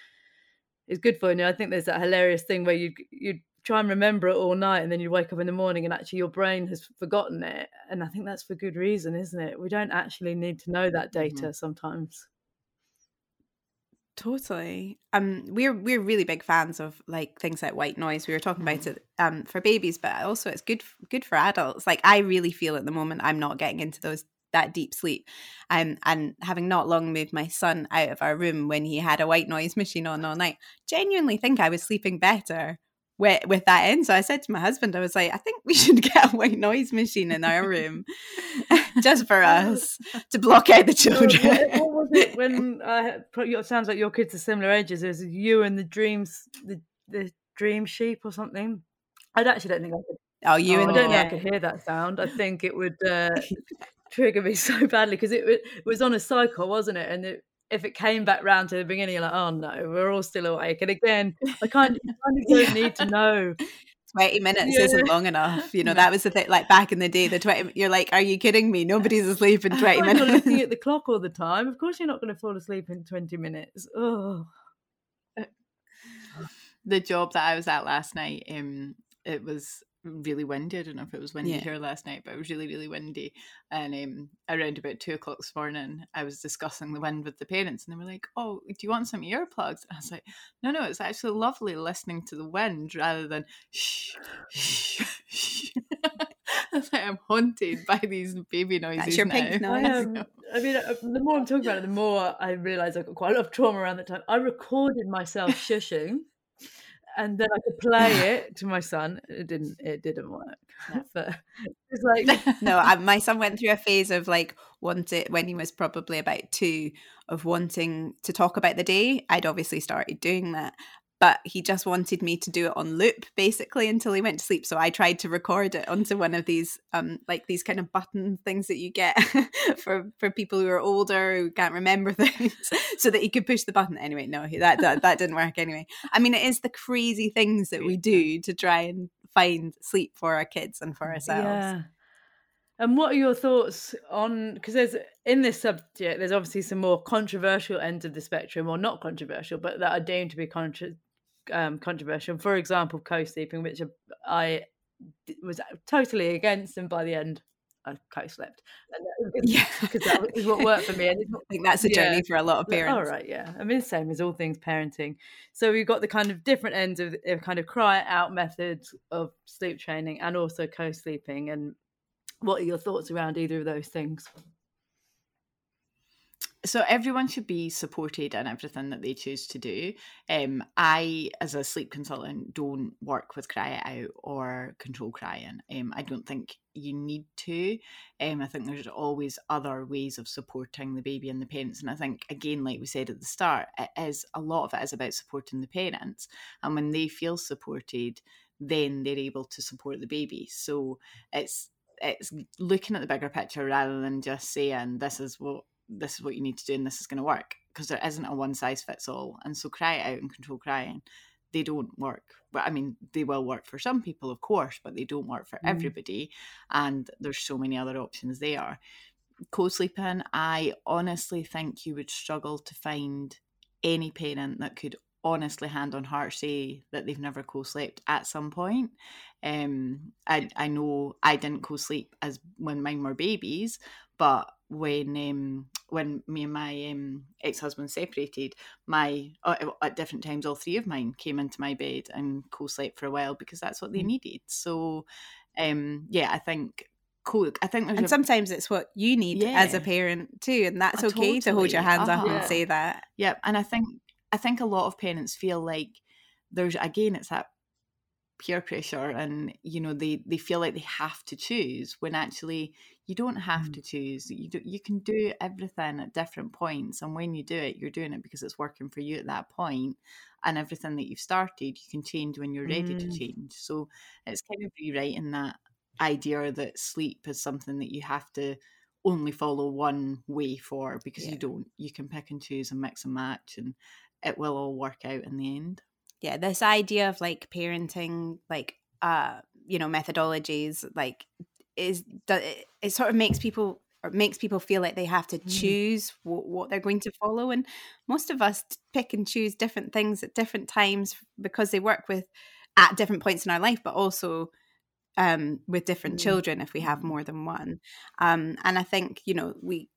is good for you. I think there's that hilarious thing where you you try and remember it all night, and then you wake up in the morning and actually your brain has forgotten it. And I think that's for good reason, isn't it? We don't actually need to know that data mm-hmm. sometimes. Totally. Um, we're we're really big fans of like things like white noise. We were talking about it um for babies, but also it's good good for adults. Like I really feel at the moment I'm not getting into those that deep sleep. Um, and having not long moved my son out of our room when he had a white noise machine on all night, genuinely think I was sleeping better with with that in. So I said to my husband, I was like, I think we should get a white noise machine in our room just for us to block out the children. What, what was it when I? It sounds like your kids are similar ages. It was you and the dreams, the the dream sheep or something. I actually don't think I could. Oh, you oh, and I don't yeah. think I could hear that sound. I think it would uh, trigger me so badly because it, it was on a cycle, wasn't it? And it, if it came back round to the beginning, you're like, oh no, we're all still awake. And again, I kind of, kind of don't need to know. twenty minutes Yeah. isn't long enough. You know, that was the thing, like back in the day, the twenty, you're like, are you kidding me? Nobody's asleep in twenty I'm not minutes. looking at the clock all the time. Of course you're not going to fall asleep in twenty minutes. Oh. The job that I was at last night, um, it was really windy. I don't know if it was windy Yeah. here last night, but it was really, really windy. And um, around about two o'clock this morning, I was discussing the wind with the parents, and they were like, "Oh, do you want some earplugs?" And I was like, "No, no, it's actually lovely listening to the wind rather than shh, shh, shh." I was like, I'm haunted by these baby noises. That's your now. pink I, noise. um, I mean, uh, the more I'm talking about it, the more I realise I've got quite a lot of trauma around that time. I recorded myself shushing, and then I could play it to my son. It didn't. It didn't work. Yeah. But it's like No, I, my son went through a phase of like wanted when he was probably about two of wanting to talk about the day. I'd obviously started doing that, but he just wanted me to do it on loop basically until he went to sleep. So I tried to record it onto one of these um like these kind of button things that you get for for people who are older who can't remember things, so that he could push the button. Anyway, no, that that, that didn't work anyway. I mean, it is the crazy things that we do to try and find sleep for our kids and for ourselves. yeah. And what are your thoughts on, because there's in this subject, there's obviously some more controversial ends of the spectrum, or not controversial, but that are deemed to be contra- um, controversial. For example, co-sleeping, which I was totally against, and by the end, I co-slept. Yeah, because that is what worked for me. And it's not, I think that's a journey yeah. for a lot of parents. All right, yeah. I mean, the same as all things parenting. So we've got the kind of different ends of, of kind of cry it out methods of sleep training, and also co-sleeping. And what are your thoughts around either of those things? So everyone should be supported in everything that they choose to do. Um, I, as a sleep consultant, don't work with cry it out or control crying. Um, I don't think you need to. Um, I think there's always other ways of supporting the baby and the parents. And I think, again, like we said at the start, it is a lot of it is about supporting the parents. And when they feel supported, then they're able to support the baby. So it's it's looking at the bigger picture rather than just saying this is what this is what you need to do and this is going to work, because there isn't a one size fits all. And so cry it out and control crying, they don't work. Well, I mean, they will work for some people, of course, but they don't work for mm. everybody. And there's so many other options there. Co-sleeping, I honestly think you would struggle to find any parent that could honestly, hand on heart, say that they've never co-slept at some point. Um, I I know I didn't co-sleep as when mine were babies, but when um when me and my um ex-husband separated, my uh, at different times all three of mine came into my bed and co-slept for a while because that's what they mm. needed. So um yeah, I think cool. I think there's and a, sometimes it's what you need yeah. as a parent too, and that's uh, okay totally. to hold your hands uh-huh. up and yeah. say that. Yeah, and I think I think a lot of parents feel like there's, again, it's that peer pressure, and you know they they feel like they have to choose when actually you don't have mm. to choose. You do, you can do everything at different points, and when you do it, you're doing it because it's working for you at that point, and everything that you've started you can change when you're ready mm. to change. So it's kind of rewriting that idea that sleep is something that you have to only follow one way for, because yeah. you don't. You can pick and choose and mix and match, and it will all work out in the end. Yeah, this idea of like parenting, like uh, you know, methodologies, like is it, it sort of makes people or makes people feel like they have to choose mm. what, what they're going to follow, and most of us pick and choose different things at different times because they work with at different points in our life, but also um, with different mm. children if we have more than one. Um, and I think you know we.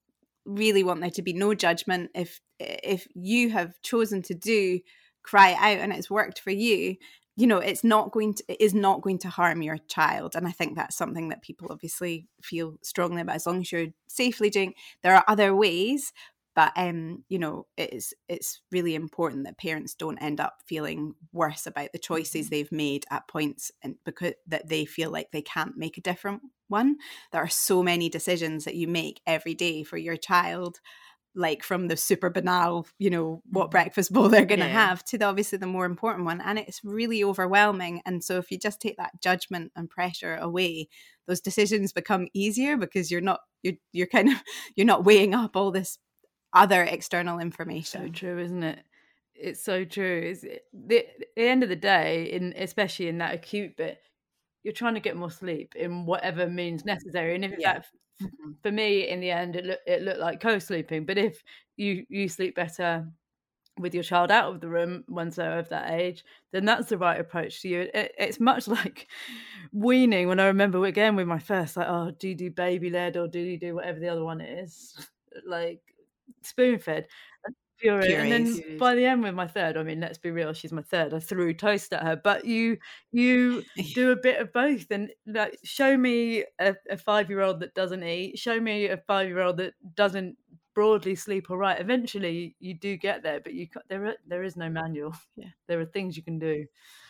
really want there to be no judgment. If if you have chosen to do cry out and it's worked for you, you know, it's not going to, it is not going to harm your child. And I think that's something that people obviously feel strongly about, as long as you're safely doing. There are other ways, but um, you know, it's it's really important that parents don't end up feeling worse about the choices they've made at points, and because that they feel like they can't make a different one. There are so many decisions that you make every day for your child, like from the super banal, you know, what breakfast bowl they're going to yeah. have, to the obviously the more important one. And it's really overwhelming. And so if you just take that judgment and pressure away, those decisions become easier, because you're not, you're, you're kind of, you're not weighing up all this other external information. So true, isn't it? It's so true. It's the, the end of the day, in especially in that acute bit, you're trying to get more sleep in whatever means necessary. And if yeah. that, for me, in the end, it, look, it looked like co-sleeping. But if you, you sleep better with your child out of the room once they're of that age, then that's the right approach to you. It, it's much like weaning. When I remember, again, with my first, like, oh, do you do baby-led or do you do whatever the other one is? Like, spoon-fed. Puree. And then by the end with my third, I mean, let's be real, she's my third, I threw toast at her, but you you do a bit of both. And like, show me a, a five-year-old that doesn't eat, show me a five-year-old that doesn't broadly sleep all right. Eventually you do get there, but you there are, there is no manual. Yeah, there are things you can do.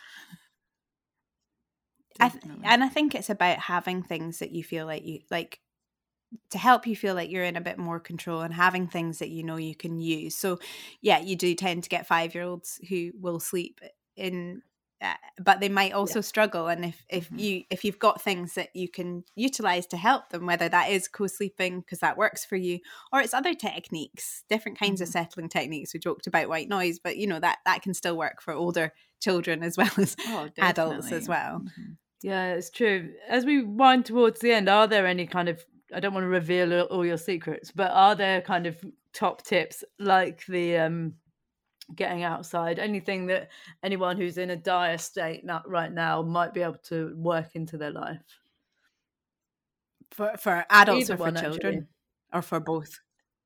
I th- and I think it's about having things that you feel like you like to help you feel like you're in a bit more control, and having things that you know you can use. So yeah, you do tend to get five-year-olds who will sleep in, uh, but they might also yeah. struggle. And if if mm-hmm. you if you've got things that you can utilize to help them, whether that is co-sleeping because that works for you, or it's other techniques, different kinds mm-hmm. of settling techniques. We joked about white noise, but you know that that can still work for older children as well as oh, adults as well. Mm-hmm. Yeah, it's true. As we wind towards the end, are there any kind of, I don't want to reveal all your secrets, but are there kind of top tips like the um, getting outside? Anything that anyone who's in a dire state not right now might be able to work into their life? For for adults Either or for one, children? Actually. Or for both?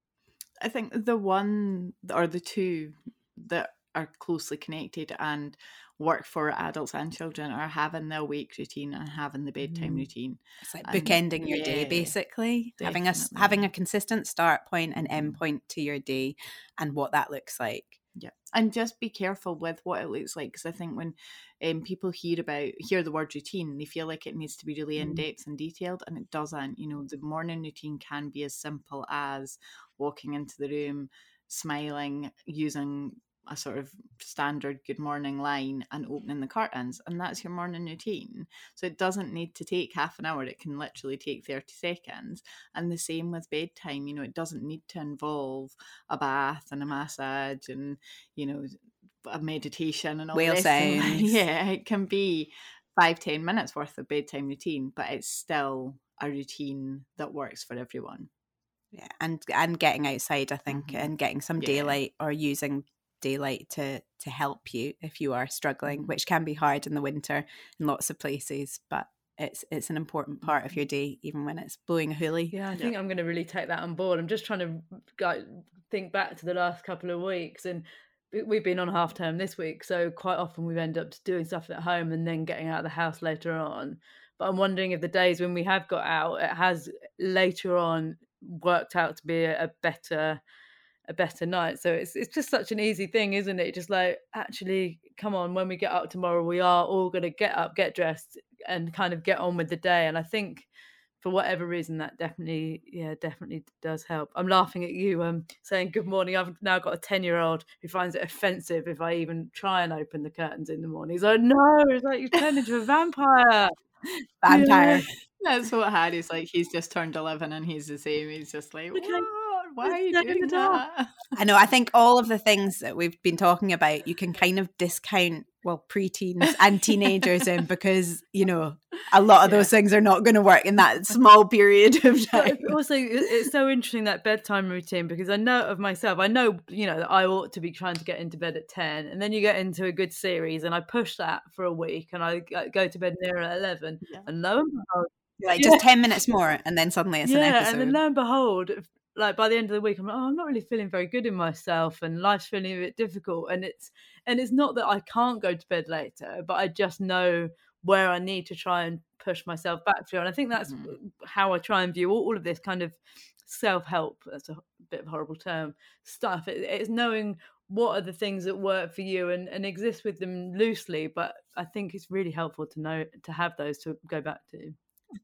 I think the one or the two that are closely connected and work for adults and children are having the awake routine and having the bedtime mm. routine. It's like bookending and, your yeah, day, basically. Definitely. Having a having a consistent start point and end point to your day, and what that looks like. Yeah, and just be careful with what it looks like, because I think when um, people hear about hear the word routine, they feel like it needs to be really in depth and detailed, and it doesn't. You know, the morning routine can be as simple as walking into the room, smiling, using a sort of standard good morning line and opening the curtains, and that's your morning routine. So it doesn't need to take half an hour, it can literally take thirty seconds. And the same with bedtime, you know, it doesn't need to involve a bath and a massage and, you know, a meditation and all whale this. sounds. Yeah, it can be five, ten minutes worth of bedtime routine, but it's still a routine that works for everyone. Yeah, and and getting outside, I think, mm-hmm. and getting some daylight, yeah. or using daylight to to help you if you are struggling, which can be hard in the winter in lots of places, but it's it's an important part of your day, even when it's blowing a hoolie. Yeah, I think yeah. I'm going to really take that on board. I'm just trying to go, think back to the last couple of weeks, and we've been on half term this week, so quite often we've ended up doing stuff at home and then getting out of the house later on. But I'm wondering if the days when we have got out, it has later on worked out to be a, a better a better night. So it's it's just such an easy thing, isn't it? Just like, actually, come on, when we get up tomorrow, we are all going to get up, get dressed, and kind of get on with the day. And I think for whatever reason, that definitely, yeah, definitely does help. I'm laughing at you um saying good morning. I've now got a ten year old who finds it offensive if I even try and open the curtains in the morning. He's like, no, it's like you've turned into a vampire. Vampire. Yeah. That's what Harry's like. He's just turned eleven and he's the same. He's just like, okay. Why are you doing that? I know. I think all of the things that we've been talking about, you can kind of discount, well, preteens and teenagers in, because, you know, a lot of yeah. those things are not going to work in that small period of time. But also, it's so interesting, that bedtime routine, because I know of myself, I know, you know, that I ought to be trying to get into bed at ten, and then you get into a good series and I push that for a week and I go to bed near at eleven, yeah. and lo and behold, like just yeah. ten minutes more, and then suddenly it's yeah, an episode. And then lo and behold, like by the end of the week, I'm like, oh, I'm not really feeling very good in myself, and life's feeling a bit difficult. And it's and it's not that I can't go to bed later, but I just know where I need to try and push myself back through. And I think that's Mm-hmm. how I try and view all, all of this kind of self-help. That's a bit of a horrible term stuff. It, it's knowing what are the things that work for you and, and exist with them loosely. But I think it's really helpful to know to have those to go back to.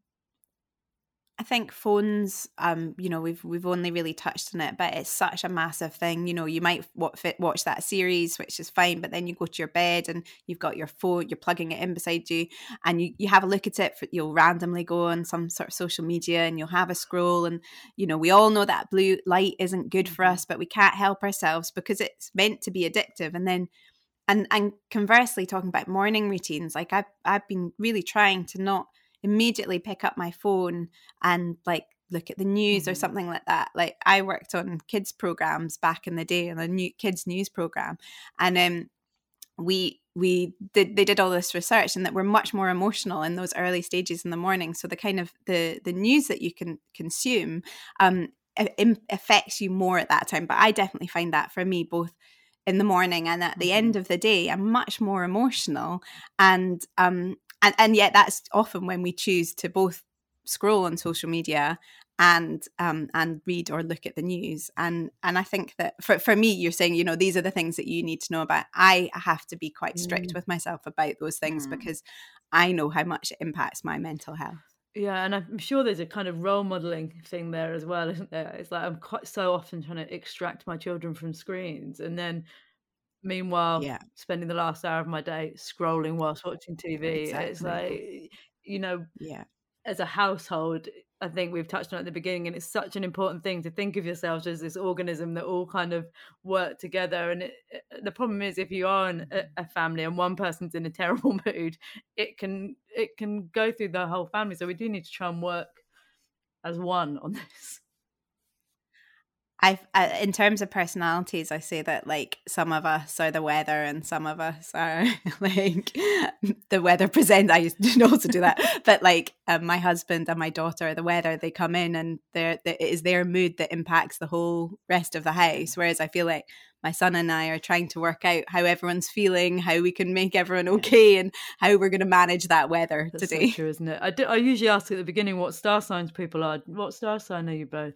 I think phones, um, you know, we've we've only really touched on it, but it's such a massive thing. You know, you might watch that series, which is fine, but then you go to your bed and you've got your phone, you're plugging it in beside you, and you, you have a look at it. For, you'll randomly go on some sort of social media and you'll have a scroll. And, you know, we all know that blue light isn't good for us, but we can't help ourselves because it's meant to be addictive. And then, and and conversely, talking about morning routines, like I've, I've been really trying to not immediately pick up my phone and like look at the news mm-hmm. or something like that. Like I worked on kids programs back in the day on a new kids news program, and um we we did they did all this research, and that we're much more emotional in those early stages in the morning. So the kind of the the news that you can consume um it affects you more at that time. But I definitely find that for me, both in the morning and at the mm-hmm. end of the day, I'm much more emotional. And um And and yet that's often when we choose to both scroll on social media and um and read or look at the news. And and I think that for, for me, you're saying, you know, these are the things that you need to know about. I have to be quite strict mm. with myself about those things mm. because I know how much it impacts my mental health. Yeah, and I'm sure there's a kind of role modeling thing there as well, isn't there? It's like I'm quite so often trying to extract my children from screens, and then meanwhile, yeah. spending the last hour of my day scrolling whilst watching T V. Exactly. It's like, you know, yeah. as a household, I think we've touched on it at the beginning, and it's such an important thing to think of yourselves as this organism that all kind of work together. And it, it, the problem is, if you are in a, a family and one person's in a terrible mood, it can it can go through the whole family. So we do need to try and work as one on this. I've, uh, in terms of personalities, I say that like some of us are the weather and some of us are like the weather present. I used to also do that, but like um, my husband and my daughter are the weather. They come in and they're, it is their mood that impacts the whole rest of the house. Whereas I feel like my son and I are trying to work out how everyone's feeling, how we can make everyone okay, and how we're going to manage that weather That's today. So true, isn't it? I, do, I usually ask at the beginning what star signs people are. What star sign are you both?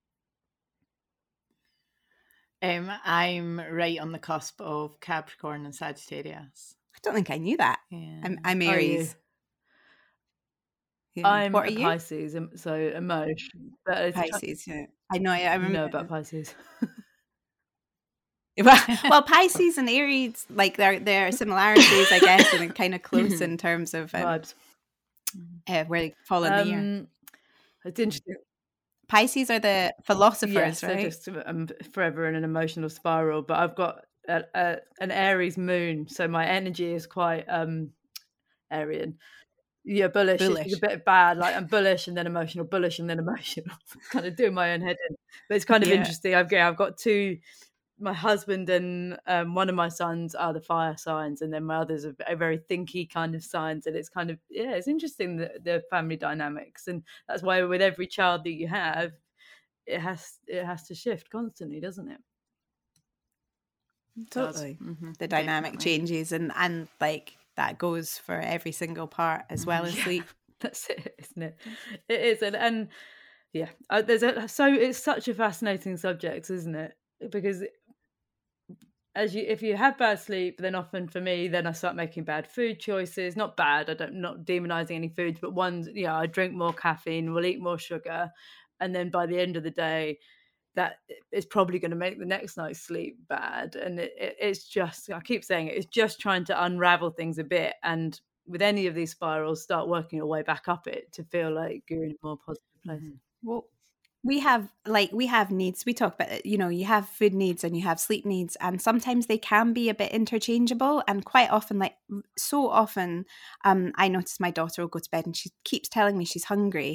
Um, I'm right on the cusp of Capricorn and Sagittarius. I don't think I knew that. Yeah. I'm, I'm Aries. Yeah. I'm what are you? Pisces, so emotion. Pisces, yeah. I know. I remember. You know about Pisces. well, well, Pisces and Aries, like there, there are similarities, I guess, and they're kind of close in terms of um, vibes. Uh, where they fall in um, the year. It's interesting. Pisces are the philosophers, yes, right? They're just um, forever in an emotional spiral. But I've got a, a, an Aries moon, so my energy is quite um, Arian. Yeah, bullish. bullish. It's a bit bad. Like I'm bullish and then emotional, bullish and then emotional. kind of doing my own head in. But it's kind of yeah. interesting. I've I've got two. My husband and um, one of my sons are the fire signs, and then my others are, are very thinky kind of signs. And it's kind of yeah, it's interesting the, the family dynamics, and that's why with every child that you have, it has it has to shift constantly, doesn't it? Totally, mm-hmm. the dynamic Definitely. changes, and and like that goes for every single part as well as yeah. sleep. That's it, isn't it? It is, and and yeah, uh, there's a so it's such a fascinating subject, isn't it? Because as you, if you have bad sleep, then often for me, then I start making bad food choices. Not bad, I don't, not demonizing any foods, but ones, yeah, you know, I drink more caffeine, will eat more sugar, and then by the end of the day, that is probably going to make the next night's sleep bad. And it, it, it's just, I keep saying it, it's just trying to unravel things a bit. And with any of these spirals, start working your way back up it to feel like you're in a more positive place. Mm-hmm. Well, we have like we have needs. We talk about, you know, you have food needs and you have sleep needs, and sometimes they can be a bit interchangeable. And quite often, like so often, um, I notice my daughter will go to bed and she keeps telling me she's hungry,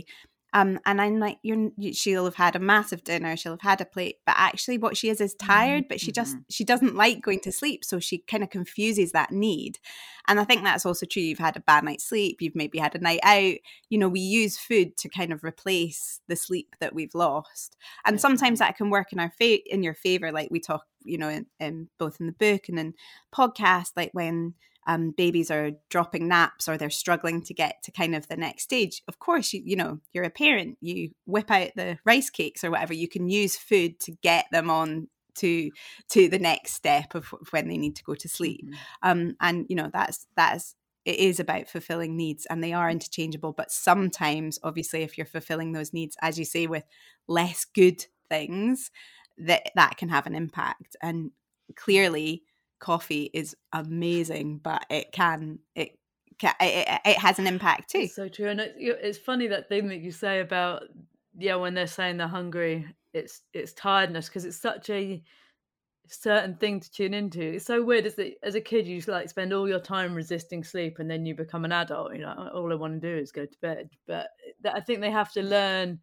Um, and I'm like, you're, you, she'll have had a massive dinner, she'll have had a plate, but actually what she is is tired, but she just, she doesn't like going to sleep. So she kind of confuses that need. And I think that's also true. You've had a bad night's sleep, you've maybe had a night out, you know, we use food to kind of replace the sleep that we've lost. And sometimes that can work in our fa- in your favor. Like we talk, you know, in, in both in the book and in podcast, like when Um, babies are dropping naps or they're struggling to get to kind of the next stage. Of course, you, you know, you're a parent, you whip out the rice cakes or whatever. You can use food to get them on to to the next step of when they need to go to sleep. Mm-hmm. Um, and, you know, that's that's it is about fulfilling needs, and they are interchangeable. But sometimes, obviously, if you're fulfilling those needs, as you say, with less good things, that that can have an impact. And clearly, coffee is amazing, but it can it can, it, it has an impact too. It's so true. And it's, it's funny that thing that you say about, yeah, when they're saying they're hungry, it's it's tiredness, because it's such a certain thing to tune into. It's so weird, is that as a kid you just like spend all your time resisting sleep, and then you become an adult, you know, all I want to do is go to bed. But I think they have to learn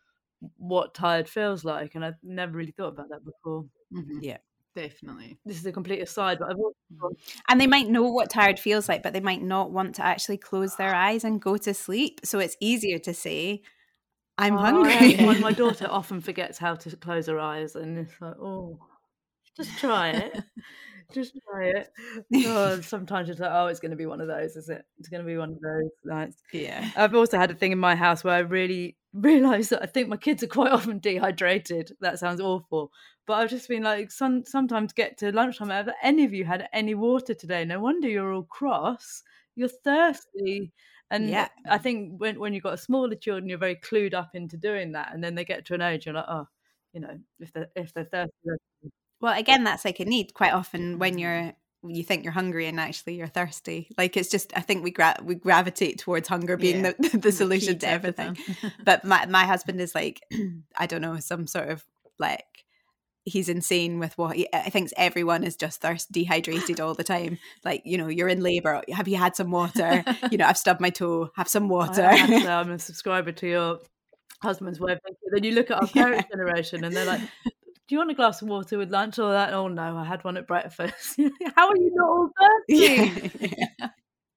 what tired feels like, and I've never really thought about that before. Mm-hmm. Yeah. Definitely. This is a complete aside, but I've also... And they might know what tired feels like, but they might not want to actually close their eyes and go to sleep. So it's easier to say, I'm oh, hungry. my, my daughter often forgets how to close her eyes, and it's like, oh, just try it. Just try it. Oh, sometimes it's like, oh, it's going to be one of those, is it? It's going to be one of those nights. Yeah. I've also had a thing in my house where I really realised that I think my kids are quite often dehydrated. That sounds awful. But I've just been like, some, sometimes get to lunchtime, have any of you had any water today? No wonder you're all cross. You're thirsty. And yeah. I think when, when you've got smaller children, you're very clued up into doing that. And then they get to an age, you're like, oh, you know, if they're, if they're thirsty. Well, again, that's like a need quite often when you're, you think you're hungry and actually you're thirsty. Like, it's just, I think we gra- we gravitate towards hunger being yeah. the, the solution the to everything. But my, my husband is like, I don't know, some sort of like, he's insane with what he, I think everyone is just thirst dehydrated all the time. Like, you know, you're in labor. Have you had some water? You know, I've stubbed my toe. Have some water. I have to, I'm a subscriber to your husband's way of thinking. Then you look at our parents' yeah. generation and they're like, do you want a glass of water with lunch or that? Oh no, I had one at breakfast. How are you not all thirsty? Yeah.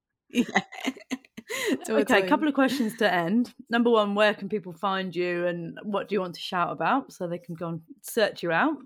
yeah. Totally. Okay, a couple of questions to end. Number one, where can people find you and what do you want to shout about so they can go and search you out?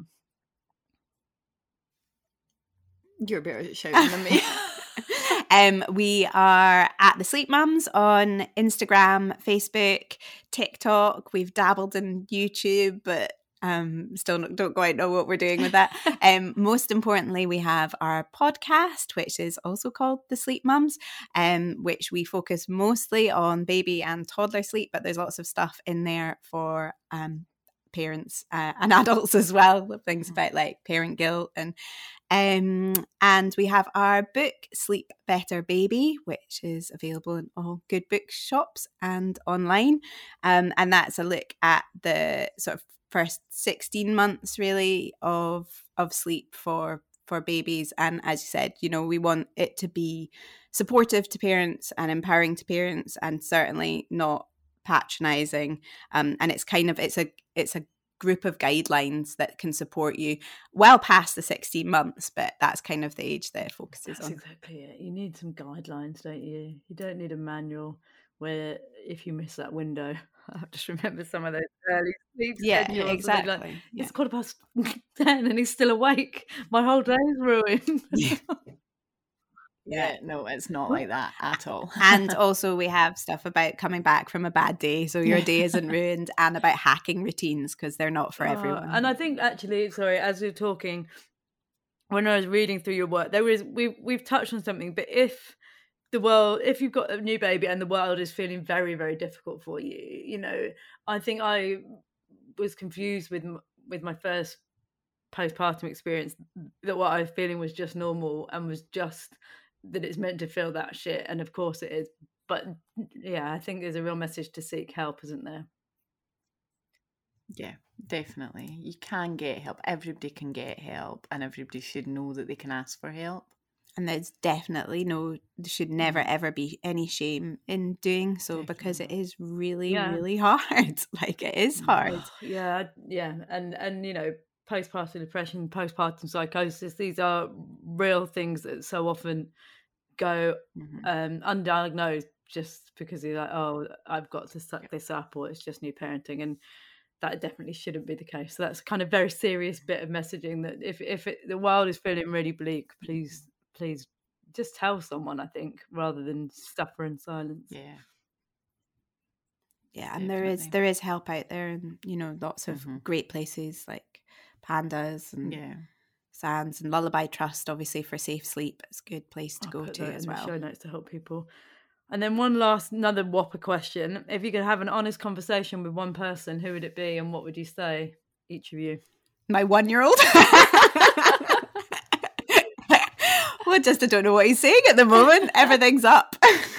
You're better at shouting than me. um, we are at The Sleep Mums on Instagram, Facebook, TikTok. We've dabbled in YouTube, but Um, still don't quite know what we're doing with that. Um, most importantly, we have our podcast, which is also called The Sleep Mums, um, which we focus mostly on baby and toddler sleep, but there's lots of stuff in there for um, parents uh, and adults as well, things about like parent guilt and um, and we have our book, Sleep Better Baby, which is available in all good bookshops and online. Um, and that's a look at the sort of first sixteen months really of of sleep for for babies. And as you said, you know, we want it to be supportive to parents and empowering to parents, and certainly not patronizing. Um, and it's kind of it's a it's a group of guidelines that can support you well past the sixteen months, but that's kind of the age that it focuses that's on. Exactly it. You need some guidelines, don't you? You don't need a manual where if you miss that window, I just remember some of those early sleep yeah, schedules. Exactly. Like, yeah. It's quarter past ten and he's still awake. My whole day's ruined. Yeah. Yeah, no, it's not like that at all. And also we have stuff about coming back from a bad day, so your day isn't ruined, and about hacking routines because they're not for uh, everyone. And I think actually, sorry, as you're talking, when I was reading through your work, there was we we've touched on something. But if the world, if you've got a new baby and the world is feeling very, very difficult for you, you know, I think I was confused with with my first postpartum experience that what I was feeling was just normal and was just that it's meant to feel that shit, and of course it is. But yeah, I think there's a real message to seek help, isn't there? Yeah, definitely. You can get help. Everybody can get help, and everybody should know that they can ask for help. and there's definitely no, there should never ever be any shame in doing so, Definitely. because it is really, Yeah. really hard. Like, it is hard. Yeah, yeah, and and you know, postpartum depression, postpartum psychosis, these are real things that so often go Mhm. um, undiagnosed just because you're like, oh, I've got to suck this up, or it's just new parenting, and that definitely shouldn't be the case. So that's kind of very serious bit of messaging that if if it, the world is feeling really bleak, please please just tell someone, I think, rather than suffer in silence. Yeah. Yeah, and there is Definitely. there is help out there, and you know, lots of Mhm. great places like Pandas and Yeah. Sands and Lullaby Trust, obviously, for safe sleep. It's a good place to I'll go put to that as in the well. show notes to help people. And then one last, another whopper question: if you could have an honest conversation with one person, who would it be, and what would you say, each of you? My one-year-old. Well, just I don't know what he's saying at the moment. Everything's up.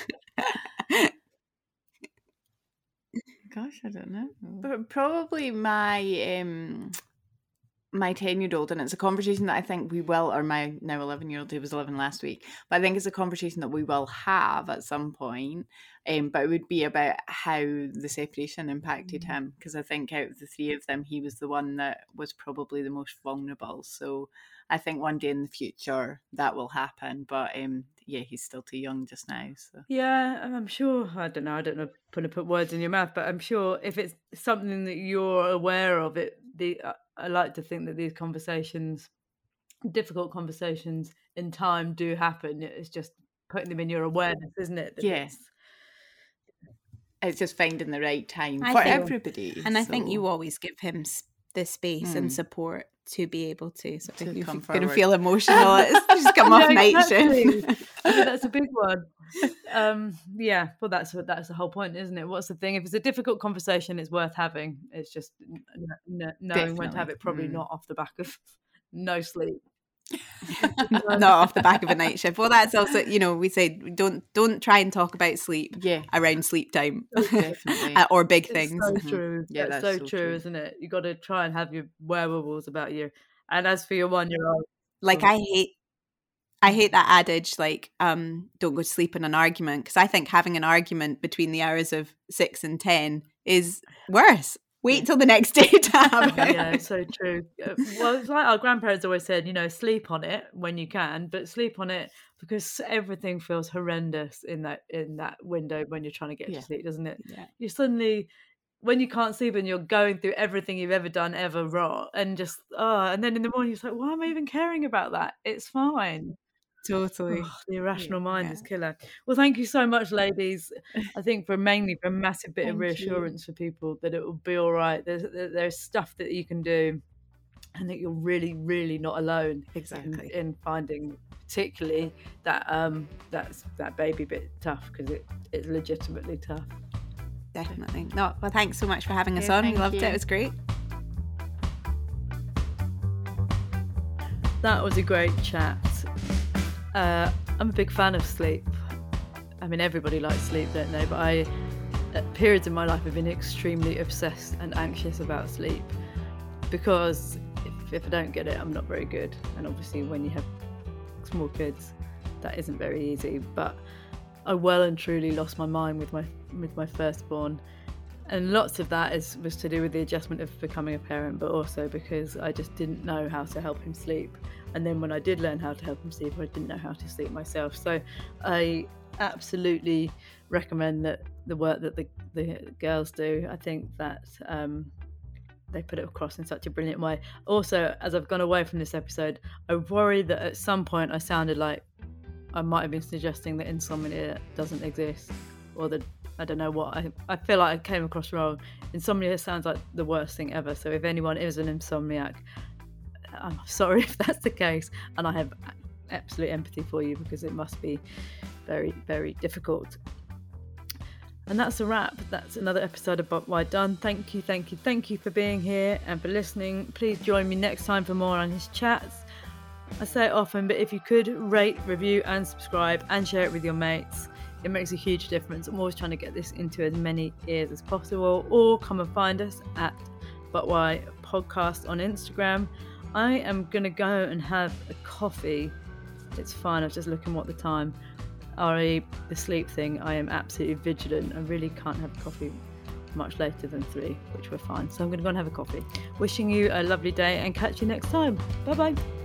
Gosh, I don't know. But probably my um my ten-year-old, and it's a conversation that I think we will, or my now eleven-year-old, who was eleven last week, but I think it's a conversation that we will have at some point. Um, but it would be about how the separation impacted him, because I think out of the three of them, he was the one that was probably the most vulnerable. So I think one day in the future that will happen. But um, yeah, he's still too young just now. So Yeah, I'm sure. I don't know. I don't know. Put to put words in your mouth, but I'm sure if it's something that you're aware of, it. The I, I like to think that these conversations, difficult conversations, in time do happen. It's just putting them in your awareness, isn't it? that Yeah. it's- it's just finding the right time I for think- everybody. And I think so- you always give him s- the space and Mm. support to be able to. So To if you're come going to forward. feel emotional, it's just come off Yeah, night exactly. shift. I think that's a big one. Um, yeah, well, that's what that's the whole point, isn't it? What's the thing? If it's a difficult conversation, it's worth having. It's just n- n- n- knowing when to have Definitely. it. Probably Mm. not off the back of no sleep. Not off the back of a night shift. Well, that's also, you know, we say don't don't try and talk about sleep Yeah, around sleep time definitely. Uh, or big It's things. so Mhm. true. Yeah, that's, that's so, so true, true. isn't it? You got to try and have your wherewithals about you. And as for your one-year-old, Like, I hate I hate that adage, like, um, don't go to sleep in an argument, because I think having an argument between the hours of six and ten is worse. Wait Yeah. till the next day to have it. yeah, it's so true. Uh, Well, it's like our grandparents always said, you know, sleep on it when you can, but sleep on it because everything feels horrendous in that in that window when you're trying to get Yeah. to sleep, doesn't it? Yeah. You suddenly, when you can't sleep and you're going through everything you've ever done ever wrong, and just oh, and then in the morning you're like, why am I even caring about that? It's fine. Totally. Oh, the irrational mind yeah. is killer. Well, thank you so much, ladies. I think for mainly for a massive bit of Thank you. reassurance for people that it will be all right. There's there- there's stuff that you can do, and that you're really, really not alone in, Exactly. in finding, particularly that um that's that baby bit tough, because it it's legitimately tough. Definitely. No, well, thanks so much for having us Yeah, on. We thank loved it. you. It was great. That was a great chat. Uh, I'm a big fan of sleep. I mean, everybody likes sleep, don't they? But I, at periods in my life, have been extremely obsessed and anxious about sleep, because if, if I don't get it, I'm not very good. And obviously, when you have small kids, that isn't very easy. But I well and truly lost my mind with my with my firstborn. And lots of that is was to do with the adjustment of becoming a parent, but also because I just didn't know how to help him sleep. And then when I did learn how to help him sleep, I didn't know how to sleep myself. So I absolutely recommend that the work that the, the girls do. I think that um, they put it across in such a brilliant way. Also, as I've gone away from this episode, I worry that at some point I sounded like I might have been suggesting that insomnia doesn't exist, or that I don't know what. I, I feel like I came across wrong. Insomnia sounds like the worst thing ever. So if anyone is an insomniac, I'm sorry if that's the case. And I have absolute empathy for you, because it must be very, very difficult. And that's a wrap. That's another episode of But Why Done. Thank you, thank you, thank you for being here and for listening. Please join me next time for more on his chats. I say it often, but if you could rate, review and subscribe and share it with your mates, it makes a huge difference. I'm always trying to get this into as many ears as possible. Or come and find us at But Why Podcast on Instagram. I am going to go and have a coffee It's fine. I was just looking what the time. Ari, the sleep thing, I am absolutely vigilant. I really can't have coffee much later than three, which we're fine. So I'm going to go and have a coffee. Wishing you a lovely day and catch you next time. Bye bye.